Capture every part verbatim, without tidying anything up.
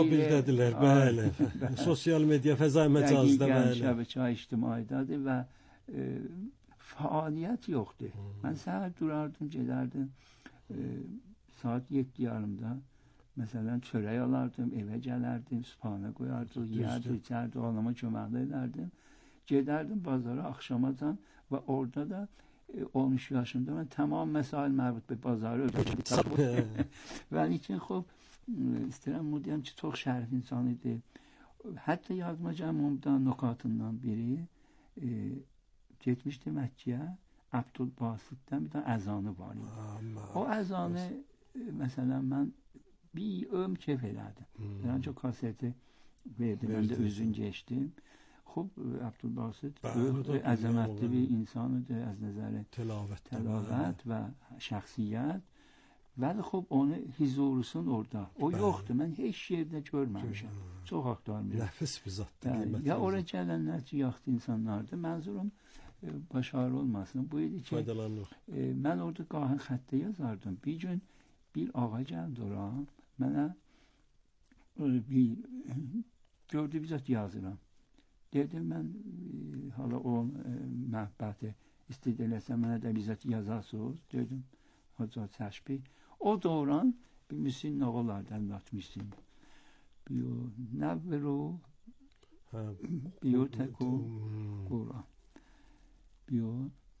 bildədilər, bəli. Sosial media, fəza məcazda, bəli. Şəbəkə ictimaidadır və e, fəaliyyət yoxdur. Hmm. Mən səhər durardım, gedərdim. E, saat yeddi yarımda məsələn çörək alardım, evə gələrdim, sübhanə qoyardım, yeyərdim, içərdim, anama köməklə edərdim. Gedərdim bazara axşamacan və orada da e, on üç yaşımda mən tamam məsail mərbut bir bazarı ödəyirdim. Və için xub istəyirəm bunu deyəm ki, çox şərif insan idi. Hətta yazma cəmumdan, nokatından biri e, getmişdi Məkkəyə, Abdülbasitdən bir də əzanı var idi. Aman. O əzanı e, məsələn mən bir ömür keyf elədim. Hmm. Yəni ki, kaseti verdi, mən də özün geçdim. Xub, Abdülbasit əzəmətli bir insan idi, az nəzəri təlavət, təlavət və şəxsiyyət. Vəli xub onu hizurusun orada. O bəli. Yoxdur. Mən heç yerdə görməmişəm. Hmm. Çox axtarmışam. Nəfis bir zatdır. Ya oraya gələnlər ki, yaxdı insanlardır. Mənzurum e, başarılı olmasın. Bu idi ki, e, mən orada qahın xəttə yazardım. Bir gün bir ağa gəldi ora. Mənə e, bir e, gördü bizət yazıram. Dedim mən e, hala o e, məhbəti istid eləsə mənə də bizət yazasınız. Dedim Hoca Çəşbi. O doğran bir müsin nağalardan atmışsın. Biyo nəvru biyo təku Quran. Biyo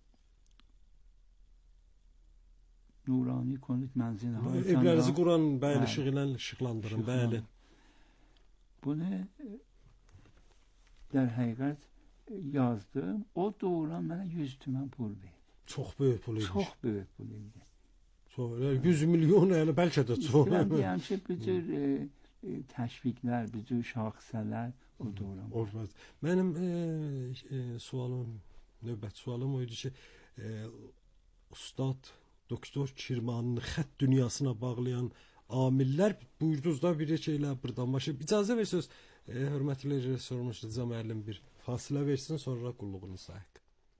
nurani konut mənzil. Evlərinizi Quran bəli işıq ilə işıqlandırın, bəli. Bunu der həqiqət yazdım. O doğran mənə yüz tümən pul verdi. Çox böyük pul idi. Çox böyük pul idi. Çox, yüz milyon yəni bəlkə də çox. Mən deyəm ki, bütün e, e, təşviqlər, bütün şaxsələr o doğran. Olmaz. Mənim e, e, sualım, növbət sualım o idi ki, e, Ustad Doktor Kirmanın xətt dünyasına bağlayan amillər buyurdunuz da bir şeylə buradan başlayıb. İcazə versiniz, e, hörmətli rejissorumuz Rıza müəllim bir fasilə versin, sonra qulluğunuz sahib.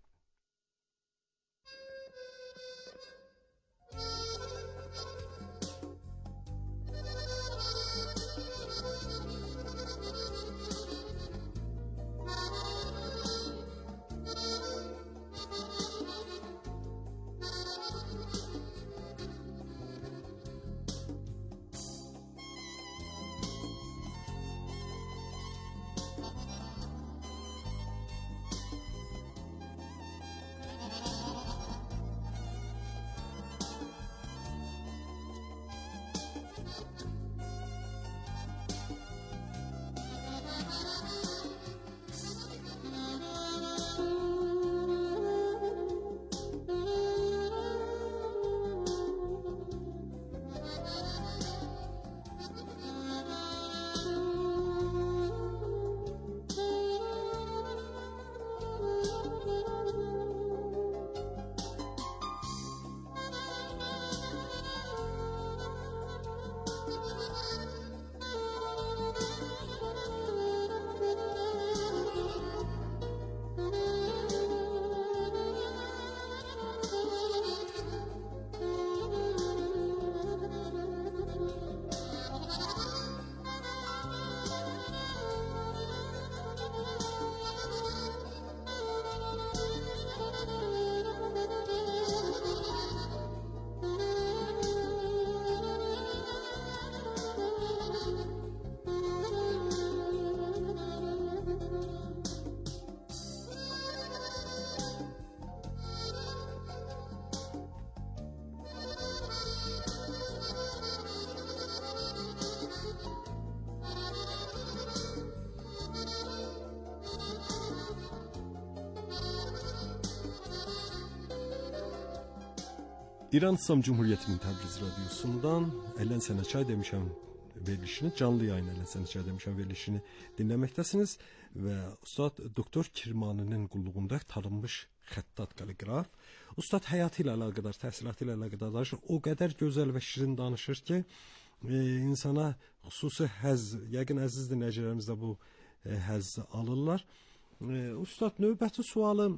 İran İslam Cumhuriyyətinin Təbriz radiosundan Ələn Sənə Çay demişəm verilişini, canlı yayın Ələn Sənə Çay demişəm verilişini dinləməkdəsiniz və Ustad Doktor Kirmaninin qulluğunda tanınmış xəttat kalliqraf. Ustad həyatı ilə əlaqədar, təhsilatı ilə əlaqədar danışır. O qədər gözəl və şirin danışır ki, e, insana xüsusi həzz, yəqin əziz dinləyicilərimiz də bu e, həzz alırlar. E, Ustad, növbəti sualım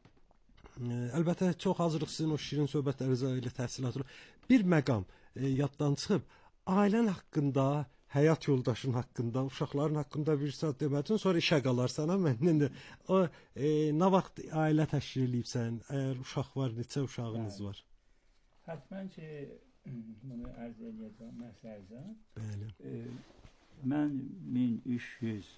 əlbəttə çox hazırlıq sizin o şirin söhbətlərinizə ilə təhsilatı bir məqam e, yaddan çıxıb, ailən haqqında həyat yoldaşın haqqında, uşaqların haqqında bir saat demədin, sonra işə qalarsan. Məndən də o e, nə vaxt ailə təşkil edibsən? Əgər uşaq var, neçə uşağınız var? Həttəmən ki, bunu ərz edəcəm məsələdə. Bəli. E, mən min üç yüz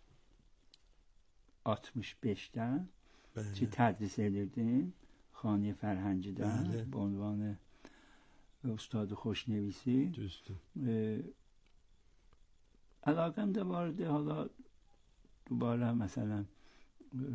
altmış beşdə ki tədris edirdim Xaniyə Fərhəngidə bu ünvanı Ustad Xoşnevisi. Düzdür. E, əlaqəm də vardı. Hala dubara məsələn e,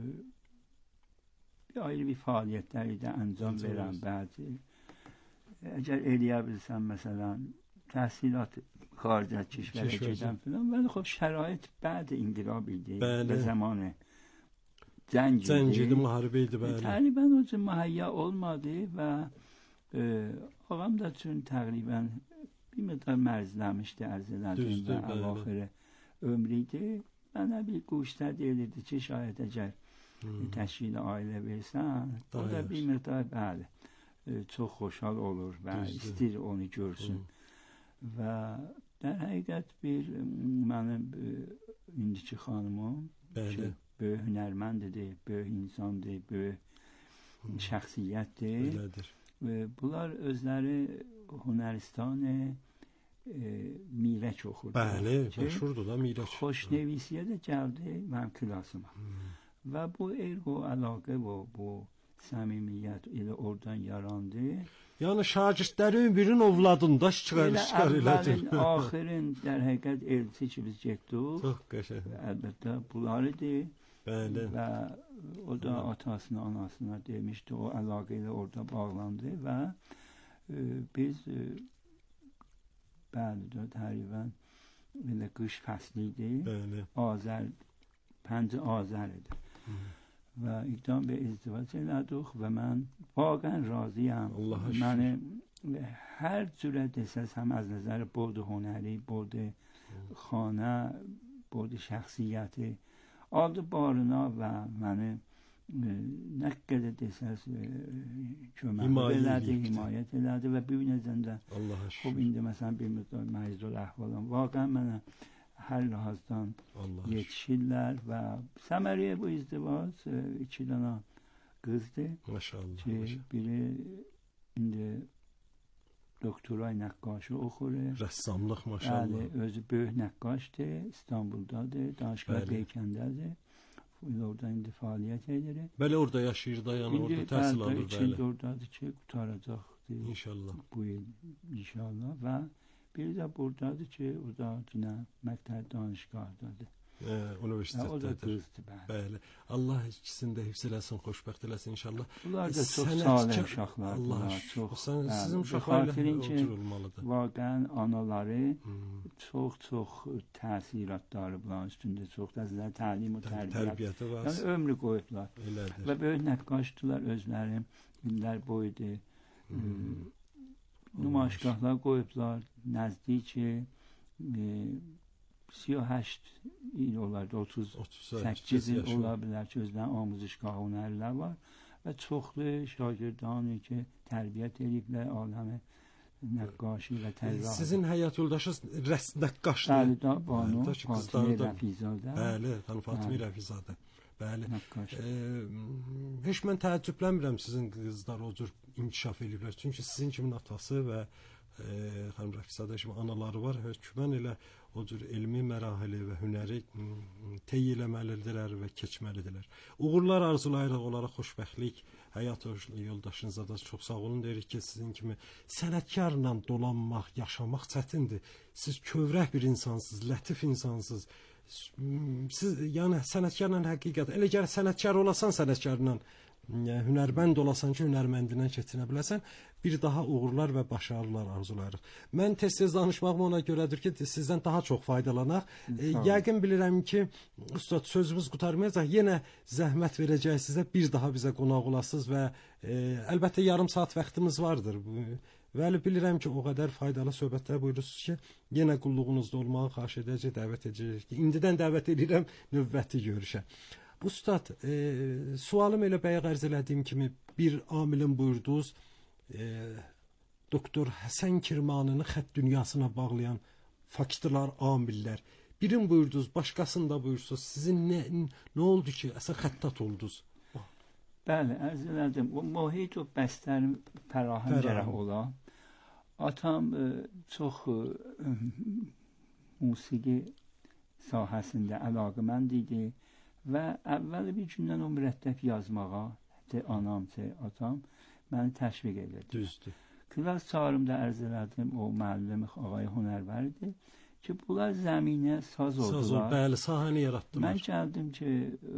bir ayrı bir fəaliyyətləri də əncam verən bəzi. Əgər eləyə bilsəm məsələn təhsilat xaricə kişvərə gedən filan, vəli xub şərait bəd inqilab idi və zamanı cəng idi. Cəng idi, müharibə idi, bəli. Təqribən o cür mühəyya olmadı və e, ağam da üçün təqribən bir miqdar mərzləmişdi, ərz elədim və əvaxirə ömrüydü. Mənə bir quşda deyilirdi ki, şayət əgər hmm. təşkil ailə versən, o da bir miqdar bəli, e, çox xoşhal olur və Düzdür. İstir onu görsün. Hmm. Və در حقیقت bir mənim indiki xanımım ki, böyük hünərməndir, böyük insandır, böyük hmm. şəxsiyyətdir. Belədir. Və bunlar özləri Hunəristanı e, Mirək oxurdu. Bəli, məşhurdur da Mirək. Xoşnevisiyə də gəldi mənim klasıma. Hmm. Və bu erq o əlaqə və bu səmimiyyət elə oradan yarandı. Yəni şagirdlərin birinin ovladında çıxar çıxar elədi. Əvvəlin, axirin در həqiqət elçi ki biz getdik. Çox qəşəng. Əlbəttə bunlar idi. Bəli. Və o da atasına, anasına demişdi, o əlaqə ilə orada bağlandı və e, biz e, bəli də təqribən elə qış fəsli idi. Bəli. Azər, pəncə Azər idi. Hmm. Və iqdam və izdivac elədik və mən vaqən razıyam. Mənə hər cürə desəz həm az nəzər bordu hünəri, bordu xanə, bordu şəxsiyyəti aldı barına və məni nə qədər desəz kömək elədi, himayət elədi və bir necəndə xub indi məsələn bir müddət məizul əhvalam vaqən mənə hər lahazdan yetişirlər və səməriyyə bu izdivac iki dənə qızdır. Maşallah. Ki biri indi doktoray nəqqaşı oxur. Rəssamlıq maşallah. Bəli, özü böyük nəqqaşdır, İstanbuldadır, Danışqa Beykəndədir. Orada indi fəaliyyət edir. Bəli, orada yaşayır da, yəni orada təhsil alır. İndi bəli, oradadır ki, qutaracaqdır. İnşallah. Bu il inşallah və biri də buradadır ki, o da yine məktəb danışqahdadır. Ee, Üniversitədədir. O da qızdır, bəli. Bəli. Allah ikisini də hifz eləsin, xoşbəxt eləsin inşallah. Bunlar da çox salih uşaqlardır. Allah çox. Sizin uşaqlarla oturulmalıdır. Vaqən anaları hmm. çox-çox təsiratları bunların üstündə çox da təlim və tərbiyyət. Yəni ömrü qoyublar. Elədir. Və böyük nəqqaşdılar özləri, illər boyudur. Hmm. Nümayişgahlar qoyublar, nəzdiki سی و هشت il olardı, otuz səkkiz il ola bilər ki, özlərinin amuzişgah hünərlər var və çoxlu şagirdani ki, tərbiyyət ediblər, aləmi nəqqaşi və tərbiyyat. Sizin həyat yoldaşınız rəs nəqqaşdır. Bəli, da, banu, Fatimi Rəfizadə. Bəli, xanım Fatimi Rəfizadə. Bəli. E, heç mən təəccüblənmirəm sizin qızlar o cür inkişaf ediblər. Çünki sizin kimin atası və e, xanım Rəfizadə kimi anaları var. Hökmən elə o cür elmi mərahili və hünəri tey eləməlidirlər və keçməlidirlər. Uğurlar arzulayırıq onlara, xoşbəxtlik. Həyat yoldaşınıza da çox sağ olun deyirik ki, sizin kimi sənətkarla dolanmaq, yaşamaq çətindir. Siz kövrək bir insansınız, lətif insansınız. Siz yəni sənətkarla həqiqət, elə gəl sənətkar olasan sənətkarla, yəni, hünərmənd olasan ki, hünərməndindən keçinə biləsən, bir daha uğurlar və başarılar arzulayırıq. Mən tez-tez danışmağım ona görədir ki, sizdən daha çox faydalanaq. E, yəqin bilirəm ki, ustad sözümüz qurtarmayacaq, yenə zəhmət verəcək sizə, bir daha bizə qonaq olasınız və e, əlbəttə yarım saat vaxtımız vardır. Və bilirəm ki, o qədər faydalı söhbətlər buyurursunuz ki, yenə qulluğunuzda olmağı xahiş edəcək, dəvət edəcək. İndidən dəvət edirəm növbəti görüşə. Ustad, e, sualım elə bəyə ərz elədiyim kimi bir amilin buyurduğunuz e, Doktor Həsən Kirmanını xətt dünyasına bağlayan faktorlar, amillər. Birin buyurdunuz, başqasını da buyursunuz. Sizin nə nə oldu ki, əsən xəttat oldunuz? Bəli, ərz elədim. O mühit o bəstərim fərahan gərək ola. Atam e, çox e, musiqi sahəsində əlaqəmənd idi və əvvəl bir gündən o mürəttəb yazmağa, tə anam, tə atam məni təşviq edirdi. Düzdür. Klas çağrımda ərz elədim, o müəllim ağay hünərvəridir ki, bunlar zəminə saz oldular. Saz oldu, bəli, sahəni yaratdılar. Mən gəldim ki,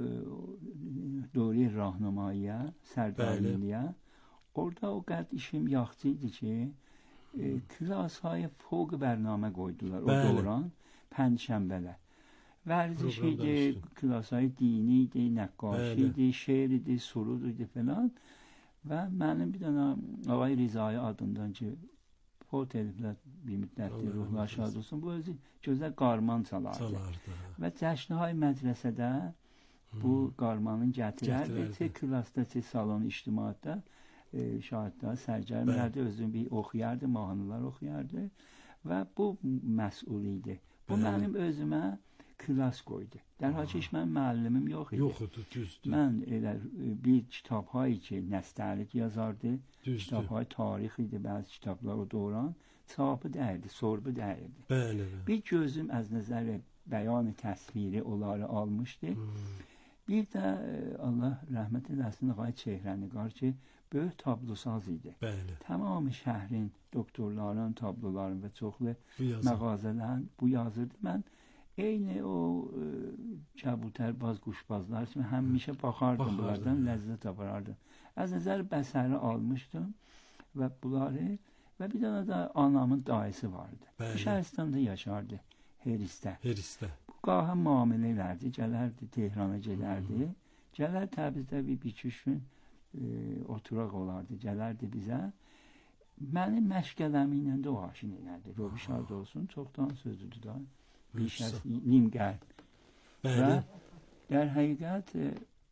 Dori Rahnamaya, Sərdariliyə. Orada o qəd işim yaxçı idi ki, e, klasaya fوق bərnamə qoydular. Bəli. O dövrən pənşənbələr. Vərziş idi, klasay dini idi, nəqqaşi idi, şeir idi, surud idi falan. Və mənim bir dənə Ağay Rizai adından ki, fot ediblər bir müddətdir, ruhlar şad olsun. Bu özü gözəl qarman çalardı. çalardı. Və cəşnəhay mədrəsədə hmm. bu qarmanın gətirərdi. Tə klasda, tə salon ictimaatda e, şahidlər, sərgərmlərdə özünü bir oxuyardı, mahnılar oxuyardı. Və bu məsul idi. Bu Bəli. Mənim özümə klas qoydu. Dərhal ki, mən müəllimim yox idi. Yox idi, düzdür. Mən elə bir kitabhayı ki, nəstəlik yazardı. Düzdür. Kitabhay tarix idi, bəzi kitablar o dövrən. Çapı dəyirdi, sorbu dəyirdi. Bəli, bəli. Bir gözüm az nəzər bəyan təsviri onları almışdı. Hmm. Bir də Allah rəhmət eləsin Ağay Çehrəniqar ki, böyük tablosaz idi. Bəli. Tamamı şəhrin, doktorların, tabloların və çoxlu məğazələrin bu yazırdı. Mən eyni o e, kəbutərbaz, quşbazlar kimi həmişə baxardım, bunlardan ləzzət aparardım. Az nəzər bəsəri almışdım və bunları və bir dənə də anamın dayısı vardı. Şəhəristanda yaşardı, Heristə. Heristə. Bu qaha müamilə elərdi, gələrdi, Tehrana gedərdi. Gələr Təbrizdə bir bir-iki gün e, oturaq olardı, gələrdi bizə. Məni məşqələmi ilə də o aşin elərdi. Robi şad olsun, çoxdan sözüdür da. Bir şəs nim qəlb. Və dər həqiqət e,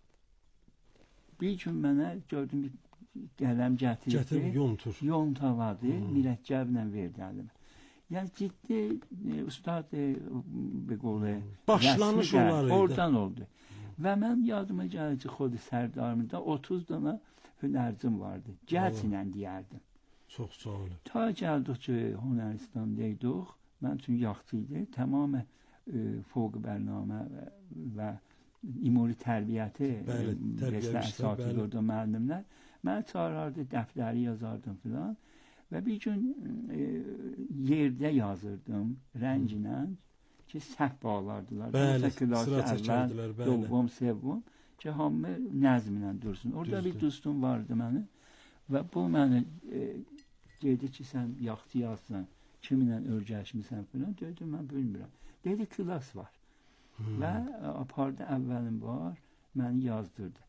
bir gün mənə gördüm bir qələm gətirdi. Gətirib yontur. Yontaladı, hmm. mürəkkəblə verdi əlimə. Yəni ciddi e, ustad e, bir qolu başlanış olardı. Oradan oldu. Hmm. Və mən yadıma gəlir ki, xod Sərdarımda otuz dana hünərcim vardı. Gəlsinlə deyərdim. Çox sağ olun. Ta gəldik ki, Hünəristandaydık. Mən üçün yaxçı idi. Tamamı e, fوق bərnamə və, və ümumi tərbiyyəti əsası orada müəllimlər. Mən çağırardı, dəftəri yazardım filan. Və bir gün e, yerdə yazırdım rənglə ki, səhv bağlardılar. Bəli, sıra çəkərdilər. Dövvüm, sevvüm ki, hamı nəzminlə dursun. Orada Düzdür. Bir dostum vardı mənim və bu məni e, dedi ki, sən yaxçı yazsan. Kiminlə örgəşmirsən filan, dedim, mən bilmirəm. Dedi, klas var. Hmm. Və apardı, əvvəlim var, məni yazdırdı.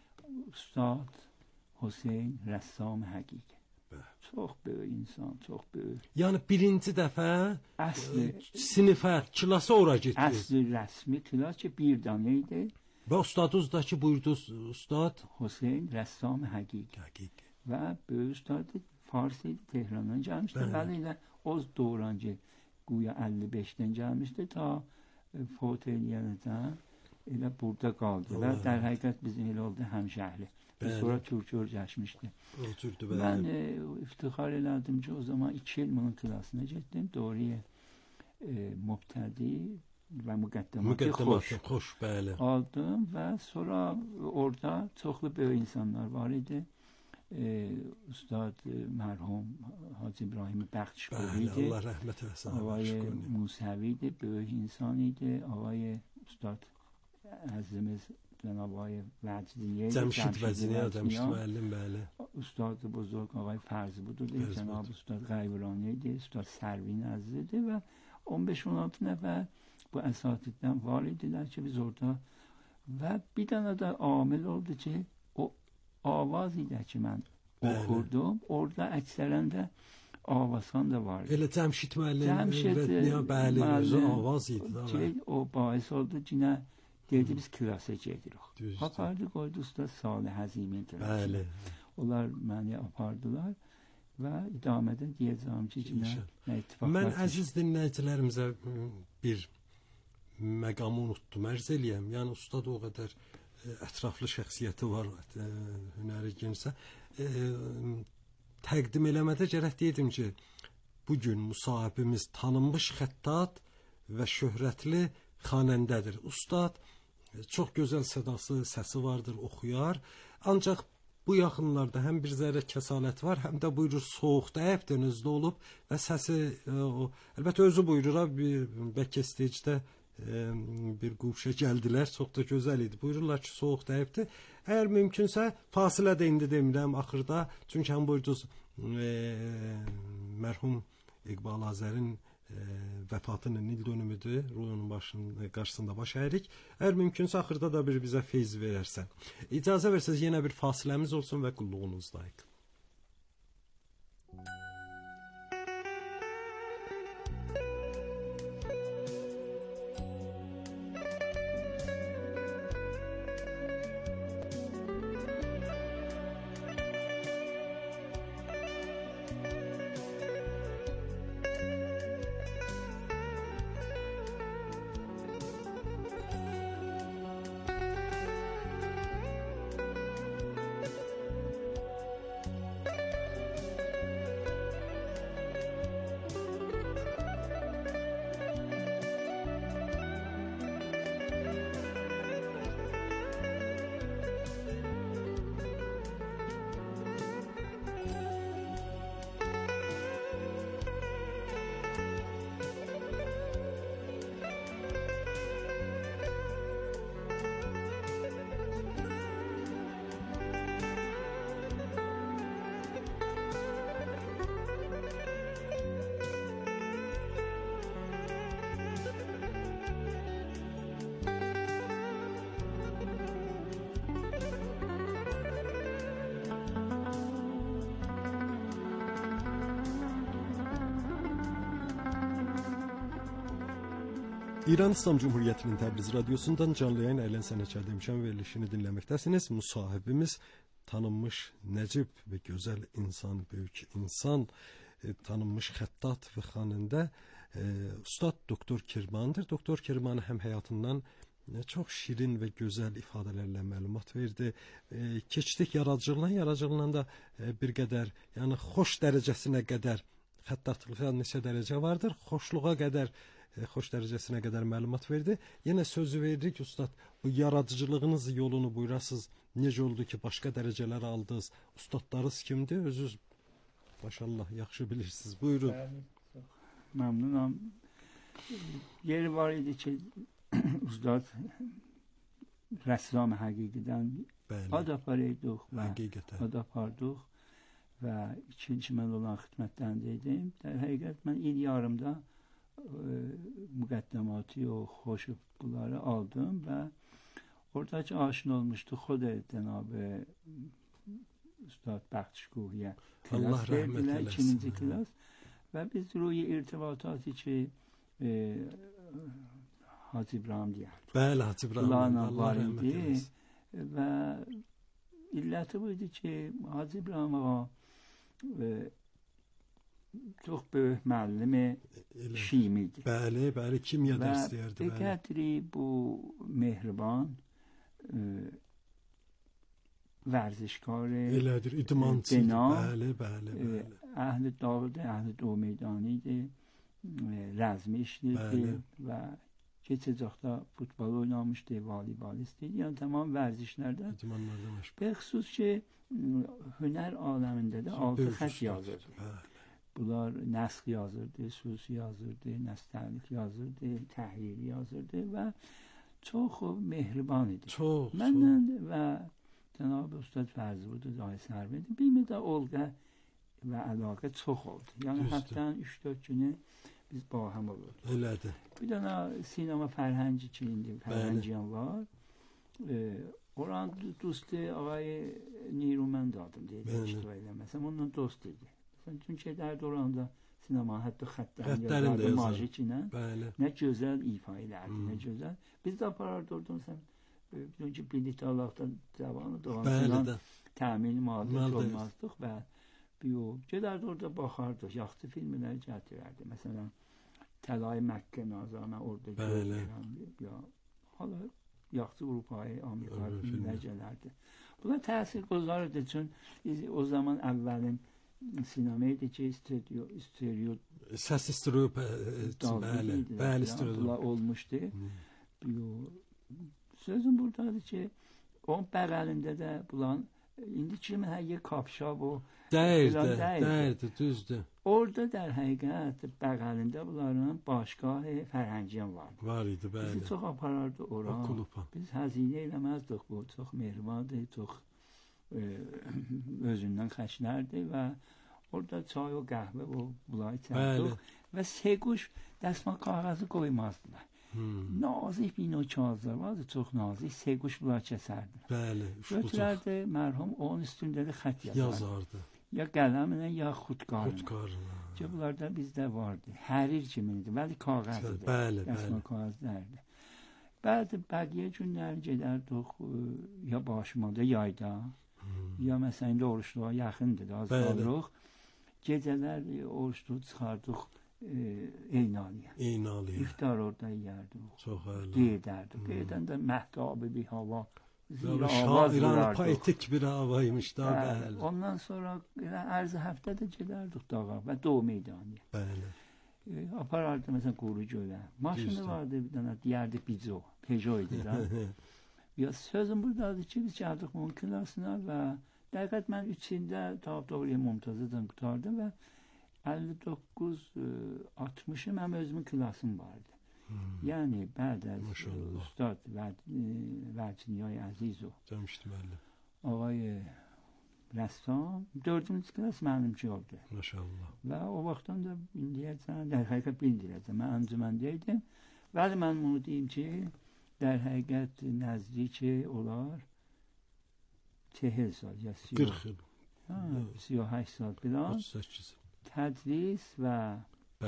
Ustad Hüseyn Rəssam Həqiqi. Çox böyük insan, çox böyük. Yəni birinci dəfə əsli, e, sinifə, klasa ora getdi. Əsli rəsmi klas ki, bir dənə idi. Və ustadınız da ki, buyurdunuz, ustad Hüseyn Rəssam Həqiqi. Həqiqi. Və böyük ustad Fars idi, Tehrandan gəlmişdi. Bəli ilə o dövrən ki, güya əlli beşdən gəlmişdi, ta e, fot eləyənəcən elə burada qaldı. Allah və dər həqiqət bizim elə oldu həmşəhli. Sonra Türkiyə örgəşmişdi. Oturdu, mən e, iftixar elədim ki, o zaman iki il bunun klasına getdim. Doğruya e, mübtədi və müqəddəmatı xoş, xoş bəli. aldım və sonra orada çoxlu böyük insanlar var idi. E, Ustad e, mərhum Hacı İbrahim Bəxtişqori idi. Allah rəhmət eləsin. Ağay Musəvi idi, böyük insan idi. Ağay Ustad əzimiz Cənab-ı Vəcdiyə, Cəmşid Vəcdiyə, Cəmşid müəllim, bəli. Ustad buzurg Ağay Fərzi budur, Cənab Ustad Qayvurani idi, Ustad Sərvin Əziz idi və on beş on altı nəfər bu əsatiddən var idilər ki, biz orada və bir dənə də amil oldu ki, o avaz idi ki, mən oxurdum. Orada əksərən də avazan da vardı. Elə Cəmşid müəllim, bəli, özü avaz idi. Ki, o bahis oldu ki, nə dedi, biz klasa gedirik. Apardı, qoydu Ustad Salih Həzimin klasına. Onlar məni apardılar və idamədə deyəcəm ki, nə ittifaqlar. Mən əziz dinləyicilərimizə bir məqamı unutdum, ərz eləyəm. Yəni ustad o qədər ətraflı şəxsiyyəti var, hünəri genişsə. E, təqdim eləmədə gərək deydim ki, bugün müsahibimiz tanınmış xəttat və şöhrətli xanəndədir. Ustad çox gözəl sədası, səsi vardır, oxuyar. Ancaq bu yaxınlarda həm bir zərrə kəsalət var, həm də buyurur soğuq dəyibdir, özdə olub və səsi o, əlbəttə özü buyurur, bir bəlkə stecdə e, bir quşa gəldilər, çox da gözəl idi. Buyururlar ki, soğuq dəyibdir. Əgər mümkünsə fasilə də indi demirəm axırda, çünki həm buyurdunuz e, mərhum İqbal Azərin e, vəfatının il dönümüdür, ruhunun başının qarşısında baş əyirik. Əgər mümkünsə axırda da bir bizə feyz verərsən. İcazə versəz yenə bir fasiləmiz olsun və qulluğunuzdayıq. İran İslam Cumhuriyyətinin Təbriz radiosundan canlı yayın Ələn Sənətkar demişəm verilişini dinləməkdəsiniz. Müsahibimiz tanınmış nəcib və gözəl insan, böyük insan, e, tanınmış xəttat və xanəndə e, Ustad Doktor Kirmandır. Doktor Kirman həm həyatından e, çox şirin və gözəl ifadələrlə məlumat verdi. E, keçdik yaradıcılığına, yaradıcılığından da e, bir qədər, yəni xoş dərəcəsinə qədər, xəttatlığa neçə dərəcə vardır, xoşluğa qədər, xoş dərəcəsinə qədər məlumat verdi. Yenə sözü veririk ustad, bu yaradıcılığınız yolunu buyurasınız. Necə oldu ki, başqa dərəcələr aldınız? Ustadlarınız kimdir? Özünüz maşallah yaxşı bilirsiniz. Buyurun. Bəli, məmnunam. Yeri var idi ki, ustad rəssam həqiqidən ad aparırdıq və ad apardıq və ikinci mən olan xidmətləndəydim. در həqiqət mən il yarımda müqəddəmatı o xoş bunları aldım və oradakı aşina olmuşdu xod Cənab Ustad Bəxtişguriyə Allah rəhmət eləsin. ikinci klas və biz روی irtibatatı ki e, Hacı İbrahim deyərdik. Bəli, Hacı İbrahim. Allah rəhmət eləsin. Və illəti bu idi ki, Hacı İbrahim ağa e, çox böyük müəllimi şiimidir. Bəli, bəli, kimya dərs deyərdi. Və qədri bu mehriban e, vərzişkar elədir, idmançı. Bəli, bəli, bəli. Əhl-i dağdı, əhl-i doğu meydanidir, rəzmi işləyirdi və keçəcəkdə futbol oynamışdı, voleybolist idi. Yəni tamam vərzişlərdə. İdmanlarda məşğul. Bəxüsus ki, hünər aləmində də altı xətt yazırdı. Bəli. Bunlar nəsx yazırdı, susi yazırdı, nəstərlik yazırdı, təhriri yazırdı və çox mehriban idi. Çox, Məndən çox. Və Cənab Ustad Fərzibud Zahid Sərvədi bir müddət olqa və əlaqə çox oldu. Yəni həftənin üç dörd günü biz bahəm olurdu. Elədir. Bir dənə sinema fərhəngi ki, indi fərhəngiyan var. E, oran dostu ağay Nirumənd adım deyildi. İştirak eləməsəm, onunla dost idi. Çünki dərd oranda sinema hətta xəttlərin yazardı majik ilə. Nə gözəl ifa elədi, nə gözəl. Biz də aparardı oradan sən bilin ki, bilet Allahdan cavanı doğan təmin mağdur olmazdıq və Biyo gelərdi orada baxardı, yaxşı filmləri gətirərdi. Məsələn, Təlay Məkkə nazarına orada görürəm. Ya hala yaxşı Avropalı, Amerikalı filmlər gələrdi. Buna təsir qozardı çün o zaman əvvəlin sinema idi ki, stereo stereo səs stereo bəli, bəli stereo olmuşdu. Biyo sözüm buradadır ki, onun bəğəlində də bulan indi kimi hər yer kapşab o dəyirdi, dəyirdi, düzdür. Orada der həqiqət bəğəlində bunların başqahı fərhəngiyan vardı. Var idi, bəli. Bizi çox aparardı ora. Biz həzinə eləməzdik bu, çox mehribandı, çox e, özündən xəşlərdi və orada çay və qəhvə və bunları içərdik və seguş dəsmal kağızı qoymazdılar. Hmm. Nazik bir növ kağızlar vardı, çox nazik. Seguş bunlar kəsərdi. Bəli. Götürərdi, mərhum onun üstündə də xət yazardı. Yazardı. Ya qələmlə, ya xudkarla. Xudkarla. Ki, bunlar da bizdə vardı. Hərir kimiydi, bəli kağızdır. Bəli, bəli. Kağızlardı. Bəzi bəqiyə günlər gedərdik ya başımada, yayda, hmm. ya məsələn də oruçluğa yaxındır da, az qalırıq. Gecələr oruçluq çıxardıq Eynaliyə. Eynaliyə. İftar orada yiyərdik. Çox əla. Qeydərdik. Qeydən də məhtabı bir hava. İran poetik bir havaymış da, bəli. Ondan sonra ərzə həftədə gedərdik dağa və Doğu meydanıya. Bəli. E, aparardı məsələn Quru gölə. Maşını vardı bir dənə, deyərdi Bizo. Peugeot idi da. Ya sözüm buradadır ki, biz gəldik onun klasına və dəqiqət mən üçündə Tağdağlıya Mumtazıdan qutardım və əlli doqquz altmışı mənim özümün klasım vardı. Hmm. Yəni bəd az ustad Vəcniyay Əzizov. Demişdim əlli. Ağay rəssam dördüncü klas mənimki oldu. Maşallah. Və o vaxtdan da indiyəcən də həqiqət bildirəcəm. Mən əncüməndə idim. Bəli mən bunu deyim ki, در حقیقت نزدیک olar چهل سال یا سی و هشت سال پیش تدریس و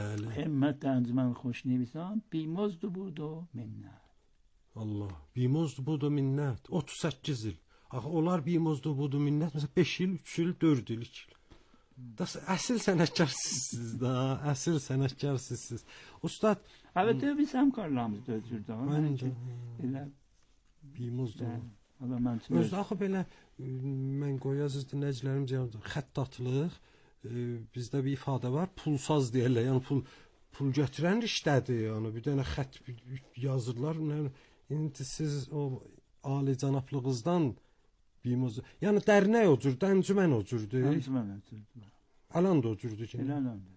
همت انجمن خوشنویسان بیمزد بود و minnət. Allah, bimozdu budu minnət. otuz səkkiz il. Axı onlar bimozdu budu minnət. Məsələn beş il, üç il, dörd il, iki il. Das əsl sənətkarsınız da, əsl sənətkarsınız. Ustad, əlbəttə biz həmkarlarımız da özürdü. Məncə elə bimozdu. Allah mən üçün. Özdə axı belə mən qoyasız dinləyicilərimiz yanında xəttatlıq bizdə bir ifadə var, pulsaz deyirlər. Yəni pul pul götürən işlədir, yəni bir dənə xətt yazırlar. İndi siz o ali cənablığınızdan bimoz. Yəni dərnək o cür, əncümən o cürdür. Əncümən o cürdür. Alan da o cürdür ki. Alan da.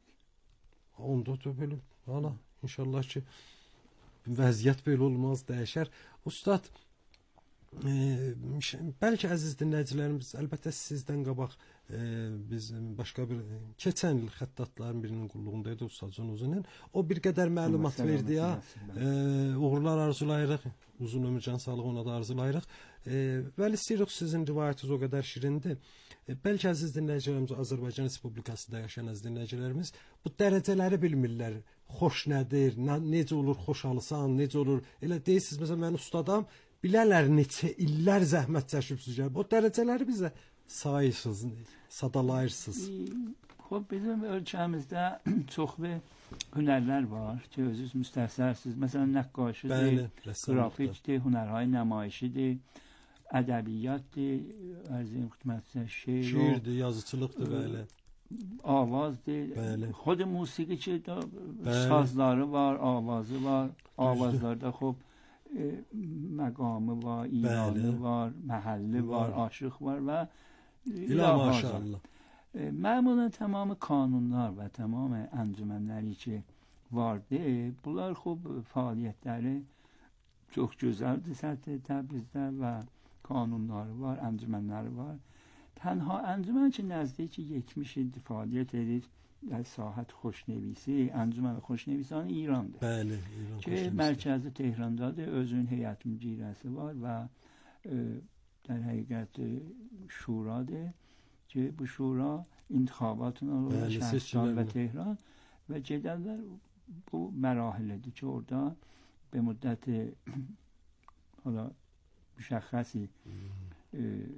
Onda da belə, ana inşallah ki vəziyyət belə olmaz, dəyişər. Ustad, e, bəlkə əziz dinləyicilərimiz, əlbəttə sizdən qabaq e, biz başqa bir keçən il xəttatların birinin qulluğundaydı Ustad Cunuzunun. O bir qədər məlumat verdi ya. E, uğurlar arzulayırıq. Uzun ömür, can sağlığı ona da arzulayırıq. E, Vəli istəyirik, sizin rivayətiniz o qədər şirindir. E, bəlkə əziz dinləyicilərimiz, Azərbaycan Respublikasında yaşayan əziz dinləyicilərimiz bu dərəcələri bilmirlər. Xoş nədir, nə, necə olur xoşalsan, necə olur. Elə deyirsiniz, məsələn, mən ustadam, bilərlər neçə illər zəhmət çəkibsiniz. O dərəcələri bizə sayırsınız, sadalayırsınız. Xoş, bizim ölkəmizdə çoxlu hünərlər var ki, özünüz müstəhsərsiniz. Məsələn, nəqqaşidir, qrafikdir, hünərhay nəmayişidir, ədəbiyyatdır, ərziyim xidmətsə şeir, şiirdir, yazıçılıqdır, bəli. Avazdır. Bəli. Xod musiqi ki, sazları var, avazı var. Avazlarda xob e, məqamı var, ilanı var, məhəlli var, var, aşıq var və İlah maşallah. E, məmulən tamamı kanunlar və tamamı əncümənləri ki vardı. Bunlar xob fəaliyyətləri çox gözəldir səthi Təbrizdə və kanunları var, əncümənləri var. Tənha əncümən ki nəzdiki yetmiş il fəaliyyət edir در ساحت خوشنویسی انجمن خوشنویسان ایرانdır. Bəli, İran ki mərkəzi Tehrandadır, özünün heyət müdirəsi var və e, در حقیقت şuradır ki bu şura intixabatına olur Şəhristan və Tehran və gedərlər bu mərahilədir ki orada به مدت حالا مشخصی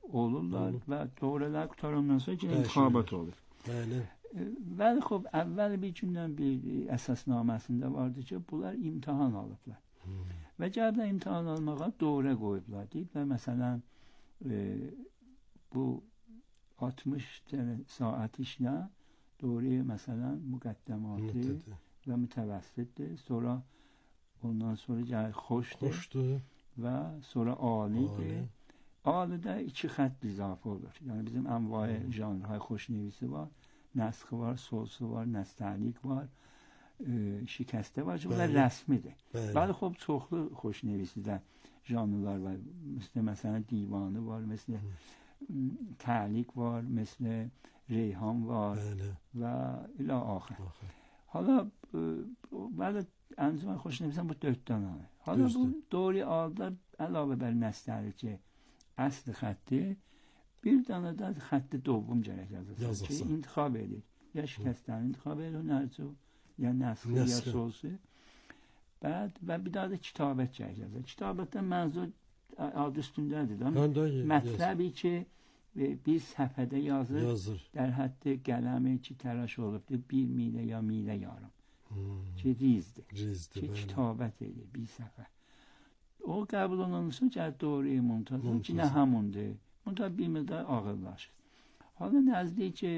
olurlar Hı. və doğrular qutarandan sonra yenə intihabat olur. Bəli. Bəli, xub, əvvəl bir gündən bir əsasnaməsində vardı ki, bunlar imtahan alıblar. Hmm. Və gəliblər imtahan almağa doğru qoyublar. Deyiblər, məsələn, e, bu altmış saat işlə doğru, məsələn, müqəddəmatı və mütəvəssitdir. Sonra ondan sonra gəlir xoşdur, xoşdur və sonra alidir. Alidə iki xətt izafə olur. Yəni bizim ənvai hmm. janrهای xoşnevisi var. Nəsxi var, solsu var, nəstəlik var, e, şikəstə var. Bunlar rəsmidir. Bəli, xub, çoxlu xoşnevisidə janrlar var. Məsələn, məsələn, divanı var, məsələn, hmm. təlik var, məsələn, reyhan var bəli. Və ilə axır. Hala, e, bəli, əncümən xoşnevisən bu dörd dənə. Hala, Düzdür. Bu doğru alda əlavə bər nəstəlik ki, əsli xətti bir dənə də xətti doğum gərək yazılsın ki, intixab edir. Ya şikəstəni intixab edir, nərcə, ya nəsxi, ya solsu. Bəd, və bir daha da kitabət gərək yazılır. Kitabətdən mənzur adı üstündədir. Mətləbi ki, bir səfədə yazır, yazır. Dər həddi qələmi ki, təraş olubdur, bir milə ya milə yarım. Hmm. Ki, rizdir. Rizdir, ki, kitabət edir, bir səfə. O qəbul olunursun ki, doğru muntazım ki, nə həmundur. Bunda bir müddət ağırlaşır. Hala nəzdik ki,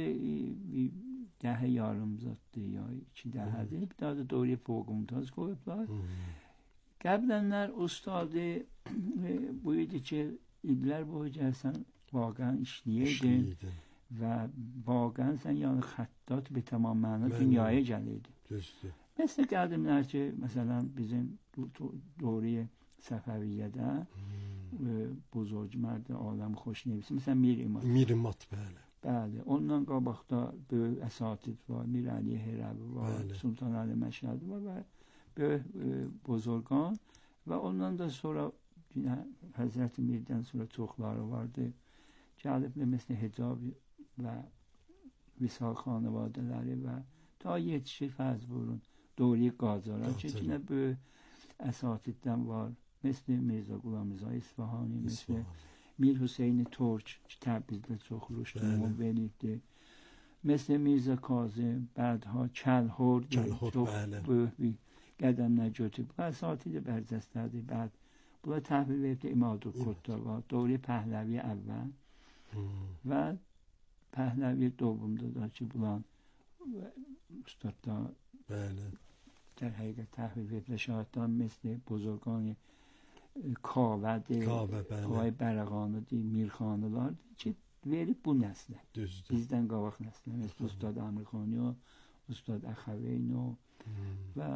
dəhə yarımzatdır ya iki dəhədir. Bir daha da doğru fövqümtaz qoyublar. Qəblənlər ustadı buyurdu ki, illər boyu gəlsən, vaqən işləyirdin və vaqən sən yəni xəttat bir tamam məna dünyaya gəlirdin. Məsələn, qədimlər ki, məsələn, bizim doğruya Səfəviyyədə hmm. buzurg mərd aləm xoşnevisi. Məsələn, Mir İmat. Mir İmat, bəli. Bəli. Ondan qabaqda böyük əsatid var. Mir Əli Herəvi var. Bəli. Sultan Əli Məşhədi var və böyük e, buzurgan. Və ondan da sonra yine, Həzrəti Mirdən sonra çoxları vardı. Gəliblə məsələn Hicab və Visal xanvadələri və ta yetişir fərz buyurun. Doğru qazara ki, yine böyük əsatiddən var. مثل میرزا غلام رضا اصفهانی مثل میر حسین ترک که تبریزdə çox rüşd müvəlliddir. مثل میرزا کاظم بعدها کلهور çox böyük bir qədəmlər götürüb. Əsatid bərcəstədir. Bəd bunlar təhvil veribdir İmadülqudda var. Doğru Pəhləvi əvvəl və Pəhləvi doğumda da ki, bunlar ustadlar در حقیقت تحویل veriblər. Şahiddən مثل بزرگان Kavədir, Qay Bərəqanıdır, Mirxanılardır ki, verib bu nəslə. Düzdür. Bizdən qabaq nəslə. Məsələn, Ustad Əmirxani, Ustad Əxəveyno hmm. və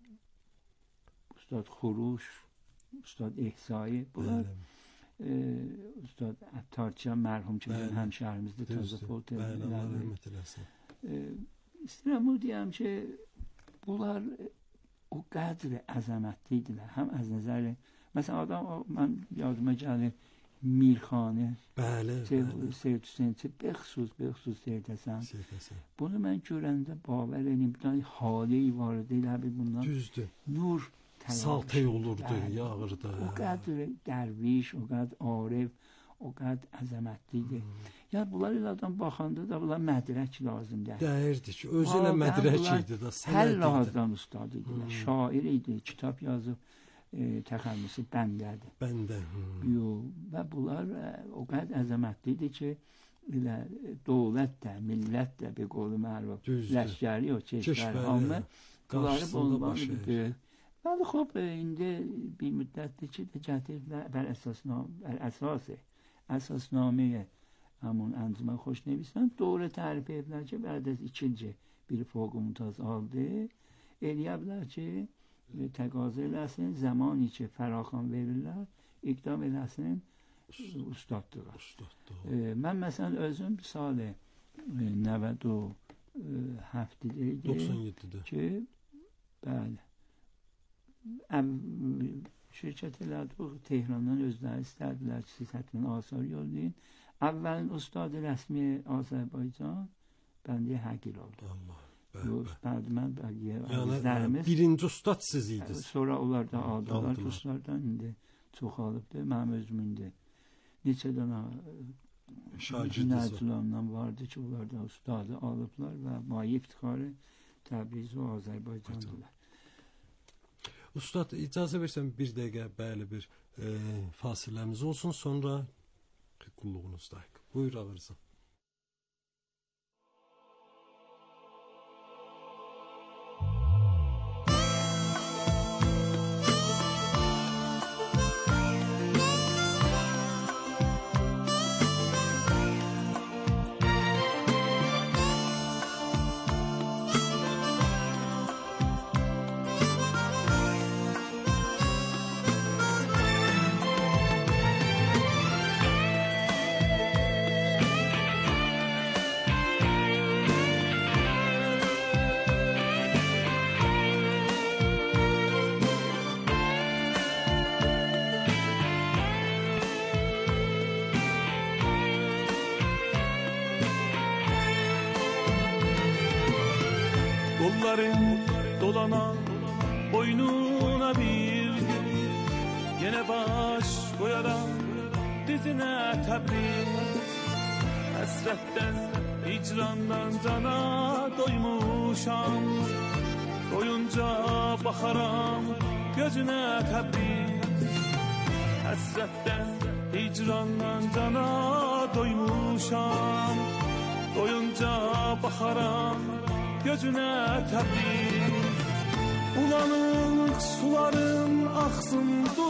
Ustad Xuruş, Ustad İhsai. Bunlar e, Ustad Əttarçıyan mərhum ki, bizim həmşəhrimizdə təzə fot edirlər. İstəyirəm o deyəm ki, bunlar o qədr əzəmətlidirlər. Həm az nəzəri مثلا آدم من یادم gəlir Mirxani Seyid Hüseyin بخصوص بخصوص Seyid Həsən bunu mən görəndə baver edeyim bir tane hali var elə bir bundan düzdür nur saltay olurdu yağırdı o qədər dərviş o qədər arif o qədər əzəmətlidir hmm. ya bunlar elə adam baxanda da bunlar mədrək lazımdır dəyirdi ki özü ilə mədrək idi da hər lazımdan ustad idi hmm. şair idi kitab yazıb E, təxəllüsü bəndədir. Bəndə. Yo, və bunlar e, o qədər əzəmətlidir ki, elə dövlət də, millət də bir qolu məruf, ləşkəri o çeşvər, hamı bunları bulunmalı bir böyük. Bəli, xub, indi bir müddətdir ki, gətiriblər bər əsası, əsasnaməyə həmun əncümən xoşnevisən, doğru tərif edilər ki, bəd az ikinci bir fövqümtaz aldı, eləyəblər ki, təqazı eləsin, zamani ki, fəraxan verirlər, iqdam eləsin, ustaddılar. E, mən məsələn özüm salı nəvəd o həftədə doxsan yeddidə ki, bəli, şirkət elədi, Tehrandan özləri istədilər ki, siz həttən asar yollayın. Əvvəlin ustadı rəsmi Azərbaycan, bəndə həqil oldu. Allah. Bəli, mən bəqiyə əzizlərimiz. Birinci ustad siz idiniz. Sonra onlar da aldılar, ustalardan indi çoxalıbdır, mənim özüm indi neçə dənə şagirdlərindən vardı ki, onlar da ustadı alıblar və mayi iftixarı Təbriz və Azərbaycandırlar. Ustad, icazə versən bir dəqiqə bəli bir e, fasiləmiz olsun, sonra qulluğunuzdayıq. Buyur ağırızı. Kolların dolanan boynuna bir gün, gene baş koyaran dizine Təbriz. Həsrətdən, hicrandan cana doymuşam, doyunca baxaram gözüne Təbriz. Həsrətdən, hicrandan cana doymuşam, doyunca baxaram gözüne Təbriz. Bulanık suların aksın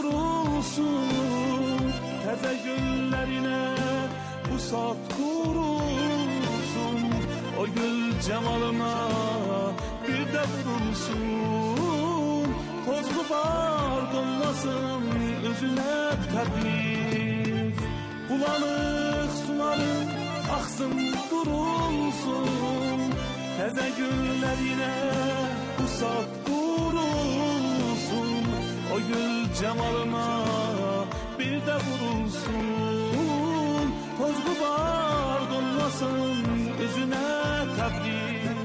durulsun, təzə güllerine bu saat kurulsun. O gül cemalına bir de vurulsun, tozlu bar dolmasın özüne Təbriz. Bulanık suların aksın durulsun, təzə güllerine bu saat kurulsun. O gül cemalına bir de vurulsun, tozlu bar dolmasın özüne Təbriz.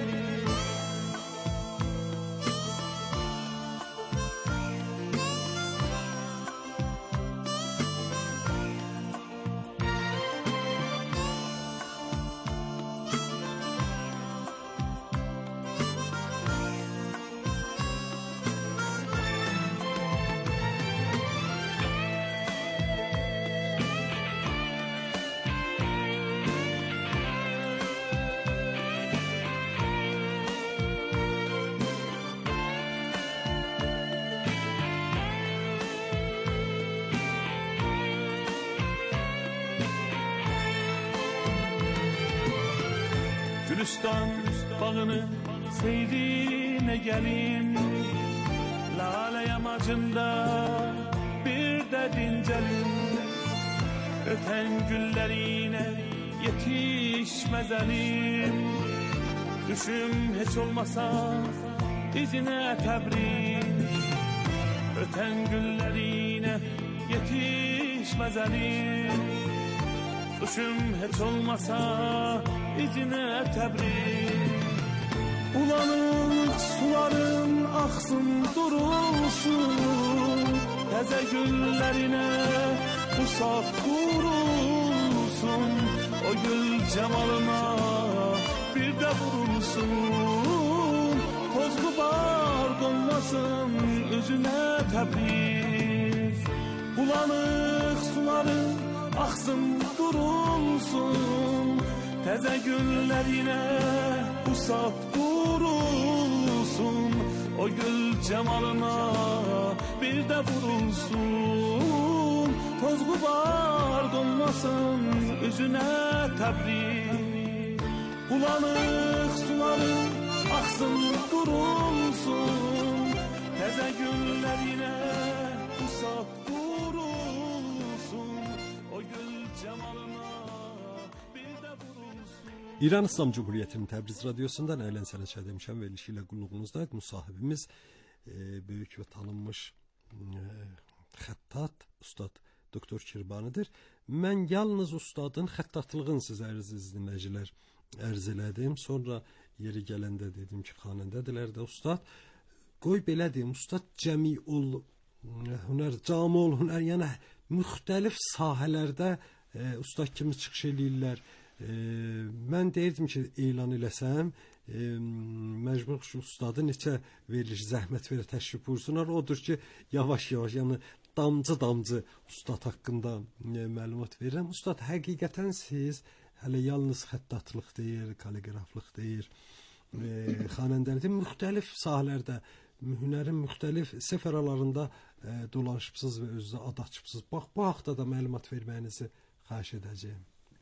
Gülistan bağını seyrine gelin, lale yamacında bir de dincelin. Öten güllerine yetişmez elim, düşüm hiç olmasa izine Təbriz. Öten güllerine yetişmez elim, düşüm hiç olmasa izine Təbriz. Bulanık suların aksın durulsun, təzə güllerine bu saat kurulsun. O gül cemalına bir de vurulsun, tozlu bar dolmasın özüne Təbriz. Bulanık suların aksın durulsun, təzə güllerine bu saat kurulsun. O gül cemalına bir de vurulsun, tozlu bar dolmasın özüne Təbriz. Bulanık suların aksın durulsun, təzə güllerine bu saat kurulsun. O gül cemalına İran İslam Cumhuriyeti'nin Təbriz Radyosu'ndan Əyləncə Sənət demişəm verilişi ilə qulluğunuzdayıq. Müsahibimiz e, böyük və tanınmış e, xəttat Ustad Doktor Kirbanidir. Mən yalnız ustadın xəttatlığını sizə əziz dinləyicilər ərz elədim. Sonra yeri gələndə dedim ki, xanəndədirlər də ustad. Qoy belə deyim, ustad cəmi ol hünər, cami ol hünər, yəni müxtəlif sahələrdə e, ustad kimi çıxış eləyirlər. E, mən deyirdim ki, elan eləsəm, e, məcbur şu ustadı neçə veriliş, zəhmət verə təşrif buyursunlar. Odur ki, yavaş-yavaş, yəni damcı-damcı ustad haqqında e, məlumat verirəm. Ustad, həqiqətən siz hələ yalnız xəttatlıq deyil, kaliqraflıq deyil, e, xanəndəlikdə müxtəlif sahələrdə, hünərin müxtəlif səfəralarında e, dolaşıbsınız və özünüzə ad açıbsınız. Bax, bu haqda da məlumat verməyinizi xahiş edəcəyim.